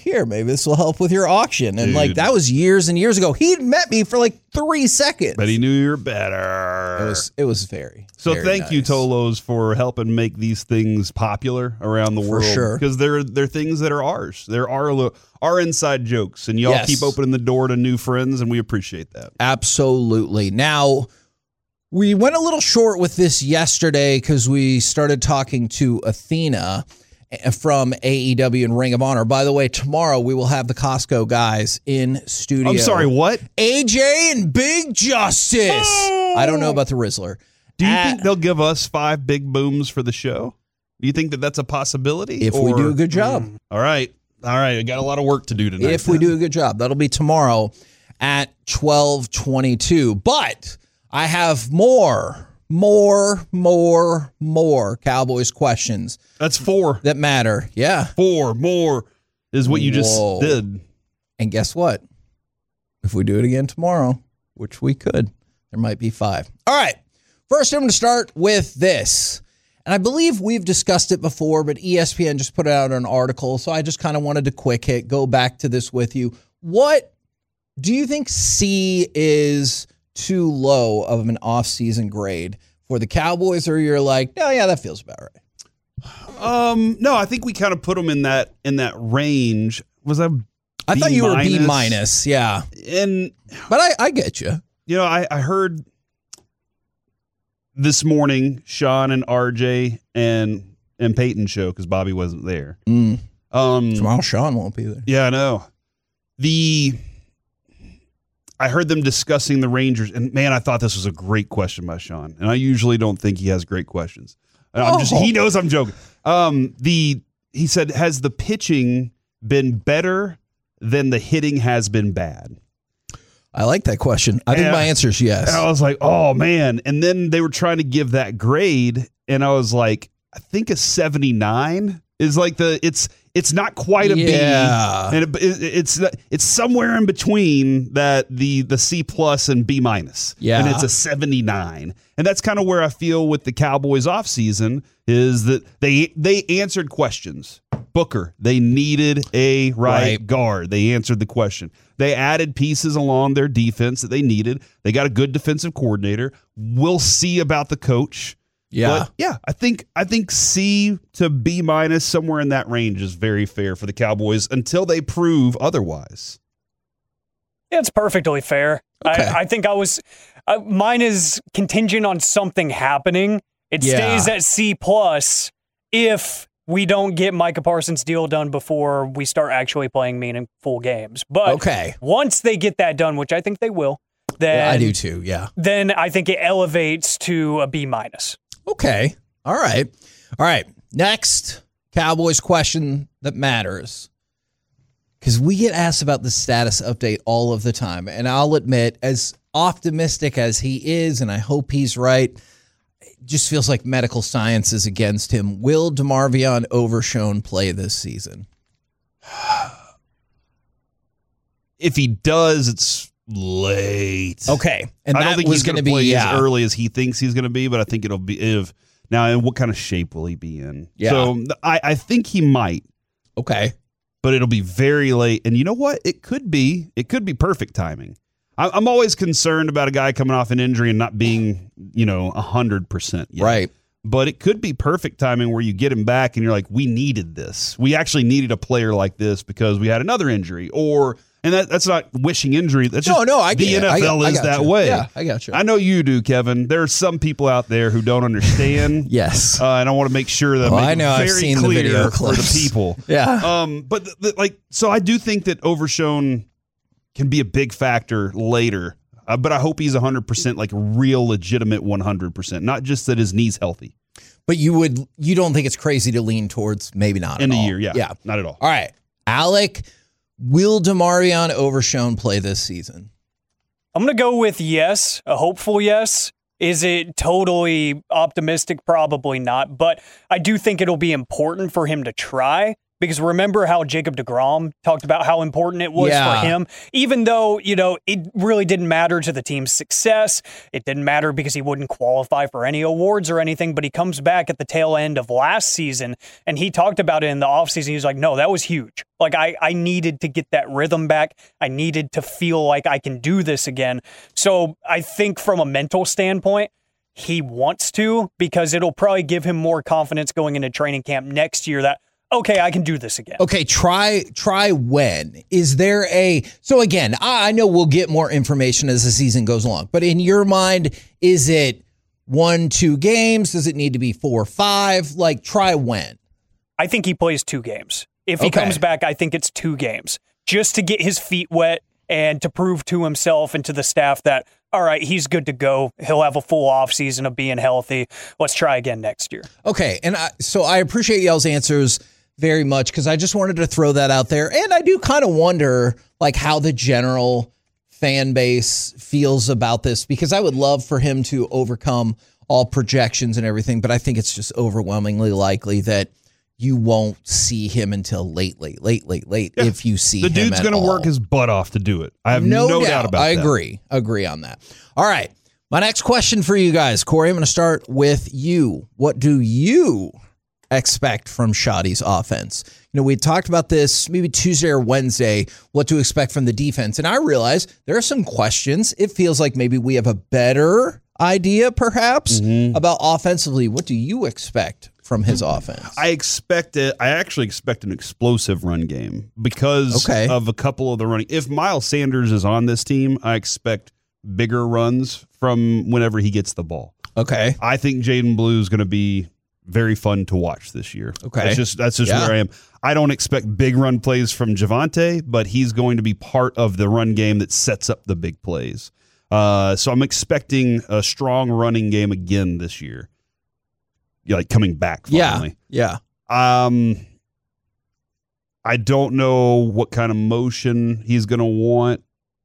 this will help with your auction. And Dude. that was years and years ago. He'd met me for 3 seconds. But he knew you were better. It was very. So very thank you, nice. Tolos, for helping make these things popular around the world. sure. Because they're things that are ours. There are our inside jokes, and y'all Yes. keep opening the door to new friends, and we appreciate that. Absolutely. Now, we went a little short with this yesterday because we started talking to Athena from AEW and Ring of Honor. By the way, tomorrow we will have the Costco guys in studio. I'm sorry, what? AJ and Big Justice. I don't know about the Rizzler. Do you think they'll give us 5 big booms for the show? Do you think that that's a possibility? If we do a good job. All right. I got a lot of work to do tonight. If we do a good job. That'll be tomorrow at 12:22. But I have more Cowboys questions. That's 4. That matter. Yeah. 4 more is what you just did. And guess what? If we do it again tomorrow, which we could, there might be 5. All right. First, I'm going to start with this. And I believe we've discussed it before, but ESPN just put out an article, so I just kind of wanted to quick hit, go back to this with you. What do you think C is too low of an off-season grade for the Cowboys, or you're like, no, yeah, that feels about right? No, I think we kind of put them in that range. Was I thought you were B minus, yeah. But I get you. You know, I heard this morning Sean and RJ and Peyton show because Bobby wasn't there. Tomorrow Sean won't be there. Yeah, I know. I heard them discussing the Rangers, and man, I thought this was a great question by Sean. And I usually don't think he has great questions. He knows I'm joking. He said, has the pitching been better than the hitting has been bad? I like that question. I think my answer is yes. And I was like, oh, man. And then they were trying to give that grade, and I was like, I think a 79 is like it's not quite a B. And it's somewhere in between the C plus and B minus. Yeah. And it's a 79. And that's kind of where I feel with the Cowboys offseason is that they answered questions. Booker, they needed a right guard. They answered the question. They added pieces along their defense that they needed. They got a good defensive coordinator. We'll see about the coach. Yeah. But yeah, I think C to B minus, somewhere in that range, is very fair for the Cowboys until they prove otherwise. It's perfectly fair. Okay. I think mine is contingent on something happening. It stays at C plus if we don't get Micah Parsons' deal done before we start actually playing meaningful games. But once they get that done, which I think they will, then I do too. Yeah. Then I think it elevates to a B minus. Okay. All right. Next Cowboys question that matters. Because we get asked about the status update all of the time. And I'll admit, as optimistic as he is, and I hope he's right, it just feels like medical science is against him. Will DeMarvion Overshown play this season? If he does, it's late. Okay. And I don't that think was he's going to be play as early as he thinks he's going to be, but I think it'll be now. And what kind of shape will he be in? Yeah. So I think he might. Okay. But it'll be very late. And you know what? It could be perfect timing. I'm always concerned about a guy coming off an injury and not being, 100% yet. Right. But it could be perfect timing where you get him back and you're like, we needed this. We actually needed a player like this because we had another injury. And that's not wishing injury. That's just I the get it. NFL is that way. Yeah, I got you. I know you do, Kevin. There are some people out there who don't understand. Yes. And I want to make sure that I know. very I've seen clear the video for the clips. people. Yeah. But so I do think that Overshown can be a big factor later. But I hope he's 100%, like real legitimate 100%, not just that his knee's healthy. But you don't think it's crazy to lean towards maybe not in at a all. year, yeah. Yeah. Not at all. All right. Alec, will DeMarvion Overshown play this season? I'm going to go with yes, a hopeful yes. Is it totally optimistic? Probably not. But I do think it'll be important for him to try Because remember how Jacob deGrom talked about how important it was for him, even though, it really didn't matter to the team's success. It didn't matter because he wouldn't qualify for any awards or anything, but he comes back at the tail end of last season, and he talked about it in the offseason. He was like, no, that was huge. Like, I needed to get that rhythm back. I needed to feel like I can do this again. So I think from a mental standpoint, he wants to, because it'll probably give him more confidence going into training camp next year that, okay, I can do this again. Okay, try when. Is there so again, I know we'll get more information as the season goes along, but in your mind, is it 1-2 games? Does it need to be 4 or 5? Like, try when? I think he plays 2 games. If he comes back, I think it's 2 games just to get his feet wet and to prove to himself and to the staff that, all right, he's good to go. He'll have a full offseason of being healthy. Let's try again next year. Okay, and so I appreciate y'all's answers very much, because I just wanted to throw that out there. And I do kind of wonder, like, how the general fan base feels about this, because I would love for him to overcome all projections and everything, but I think it's just overwhelmingly likely that you won't see him until late, if you see him. The dude's going to work his butt off to do it. I have no doubt about that. I agree on that. All right. My next question for you guys, Corey, I'm going to start with you. What do you expect from Shoddy's offense? We talked about this maybe Tuesday or Wednesday, what to expect from the defense. And I realize there are some questions. It feels like maybe we have a better idea, perhaps, about offensively. What do you expect from his offense? I actually expect an explosive run game because of a couple of the running. If Miles Sanders is on this team, I expect bigger runs from whenever he gets the ball. Okay. I think Jaden Blue is going to be very fun to watch this year. Okay. That's just where I am. I don't expect big run plays from Javonte, but he's going to be part of the run game that sets up the big plays. So I'm expecting a strong running game again this year. Like coming back finally. Yeah. I don't know what kind of motion he's going to want,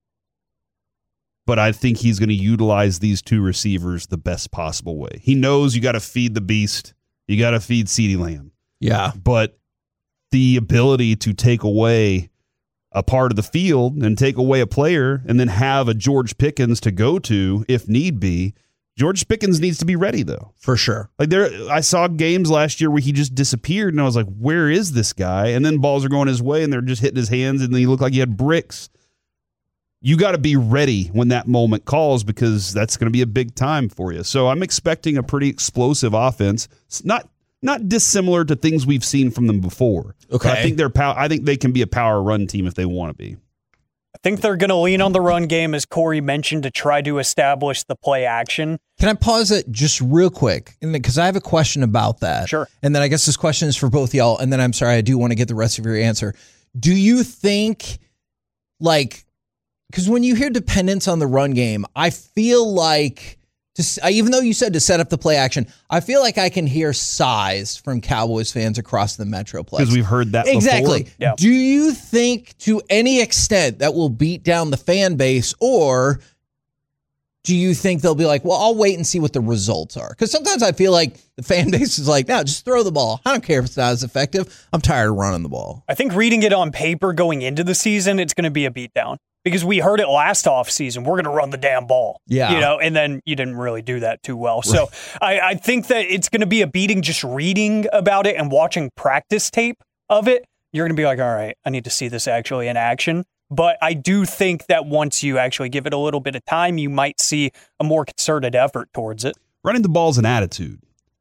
but I think he's going to utilize these 2 receivers the best possible way. He knows you got to feed the beast. You got to feed CeeDee Lamb. Yeah. But the ability to take away a part of the field and take away a player and then have a George Pickens to go to if need be. George Pickens needs to be ready, though. For sure. Like I saw games last year where he just disappeared, and I was like, where is this guy? And then balls are going his way, and they're just hitting his hands, and he looked like he had bricks. You got to be ready when that moment calls, because that's going to be a big time for you. So I'm expecting a pretty explosive offense. It's not dissimilar to things we've seen from them before. Okay. But I think they can be a power run team if they want to be. I think they're going to lean on the run game, as Corey mentioned, to try to establish the play action. Can I pause it just real quick? Because I have a question about that. Sure. And then I guess this question is for both y'all. And then I'm sorry, I do want to get the rest of your answer. Do you think, because when you hear dependence on the run game, I feel like, even though you said to set up the play action, I feel like I can hear sighs from Cowboys fans across the Metroplex. Because we've heard that exactly. before. Yeah. Do you think to any extent that will beat down the fan base, or do you think they'll be like, well, I'll wait and see what the results are? Because sometimes I feel like the fan base is like, no, just throw the ball. I don't care if it's not as effective. I'm tired of running the ball. I think reading it on paper going into the season, it's going to be a beatdown. Because we heard it last offseason, we're going to run the damn ball. Yeah. And then you didn't really do that too well. So I think that it's going to be a beating just reading about it and watching practice tape of it. You're going to be like, all right, I need to see this actually in action. But I do think that once you actually give it a little bit of time, you might see a more concerted effort towards it. Running the ball is an attitude.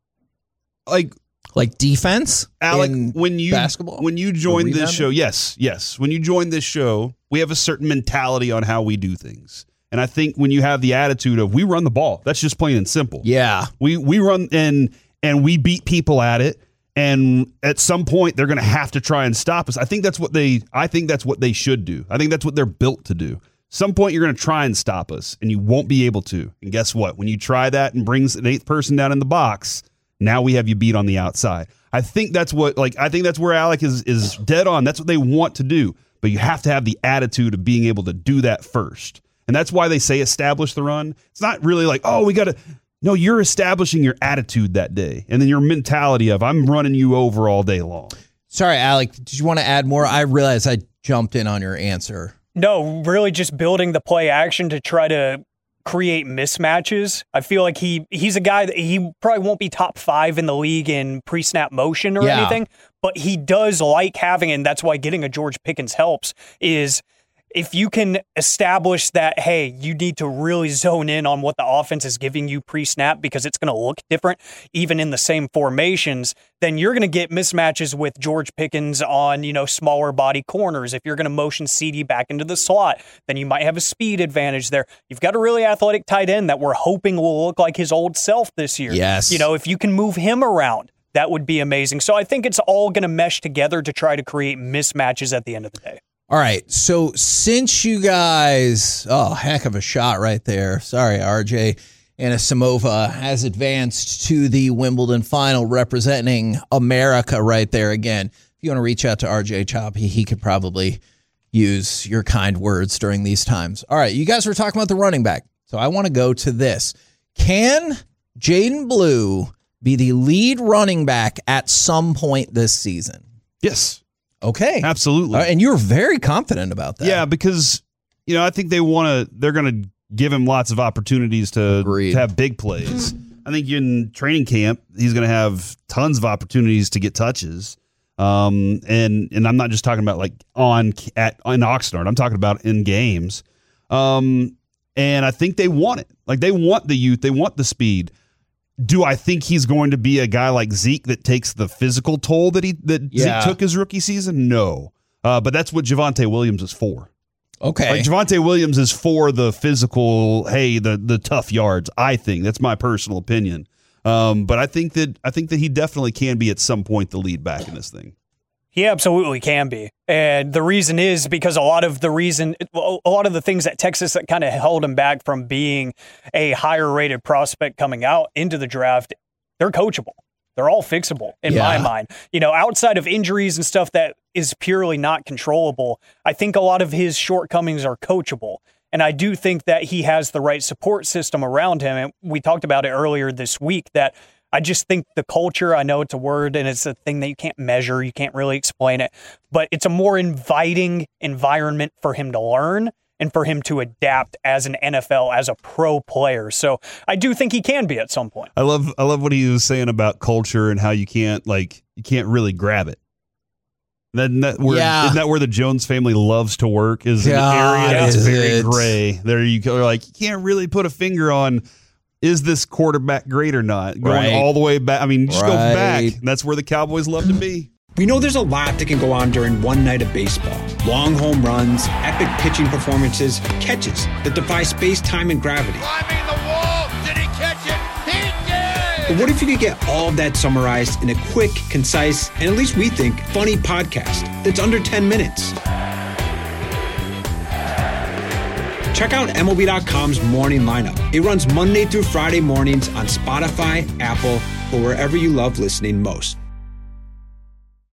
Like defense, Alec, basketball? When you joined this show, yes. When you joined this show, we have a certain mentality on how we do things. And I think when you have the attitude of we run the ball, that's just plain and simple. Yeah. We run and we beat people at it. And at some point they're going to have to try and stop us. I think that's what they should do. I think that's what they're built to do. Some point you're going to try and stop us and you won't be able to. And guess what? When you try that and brings an eighth person down in the box, now we have you beat on the outside. I think that's where Alec is dead on. That's what they want to do. But you have to have the attitude of being able to do that first. And that's why they say establish the run. It's not really like, oh, we got to. No, you're establishing your attitude that day. And then your mentality of I'm running you over all day long. Sorry, Alec, did you want to add more? I realized I jumped in on your answer. No, really just building the play action to try to create mismatches. I feel like he's a guy that he probably won't be top 5 in the league in pre-snap motion or anything, but he does like having, and that's why getting a George Pickens helps, is if you can establish that, hey, you need to really zone in on what the offense is giving you pre-snap because it's going to look different, even in the same formations, then you're going to get mismatches with George Pickens on, smaller body corners. If you're going to motion CD back into the slot, then you might have a speed advantage there. You've got a really athletic tight end that we're hoping will look like his old self this year. Yes. If you can move him around, that would be amazing. So I think it's all going to mesh together to try to create mismatches at the end of the day. All right, so since you guys, heck of a shot right there. Sorry, RJ Anisimova has advanced to the Wimbledon final representing America right there again. If you want to reach out to RJ Chop, he could probably use your kind words during these times. All right, you guys were talking about the running back, so I want to go to this. Can Jaden Blue be the lead running back at some point this season? Yes. Okay. Absolutely. And you're very confident about that. Yeah, because, I think they're going to give him lots of opportunities to have big plays. I think in training camp, he's going to have tons of opportunities to get touches. And I'm not just talking about like in Oxnard. I'm talking about in games. And I think they want it. Like they want the youth. They want the speed. Do I think he's going to be a guy like Zeke that takes the physical toll that Zeke took his rookie season? No. But that's what Javonte Williams is for. Okay. Like Javonte Williams is for the physical, the tough yards, I think. That's my personal opinion. But I think that he definitely can be at some point the lead back in this thing. He absolutely can be. And the reason is because a lot of the things at Texas that kind of held him back from being a higher rated prospect coming out into the draft, they're coachable. They're all fixable in my mind. Outside of injuries and stuff that is purely not controllable, I think a lot of his shortcomings are coachable. And I do think that he has the right support system around him. And we talked about it earlier this week that I just think the culture, I know it's a word and it's a thing that you can't measure, you can't really explain it, but it's a more inviting environment for him to learn and for him to adapt as an NFL, as a pro player. So I do think he can be at some point. I love what he was saying about culture and how you can't really grab it. Isn't that where the Jones family loves to work? Is an area that's very gray. There you go. You can't really put a finger on, is this quarterback great or not? Going all the way back. I mean, just go back. That's where the Cowboys love to be. We know there's a lot that can go on during one night of baseball. Long home runs, epic pitching performances, catches that defy space, time, and gravity. Climbing the wall. Did he catch it? He did! But what if you could get all of that summarized in a quick, concise, and at least we think, funny podcast that's under 10 minutes? Check out MLB.com's Morning Lineup. It runs Monday through Friday mornings on Spotify, Apple, or wherever you love listening most.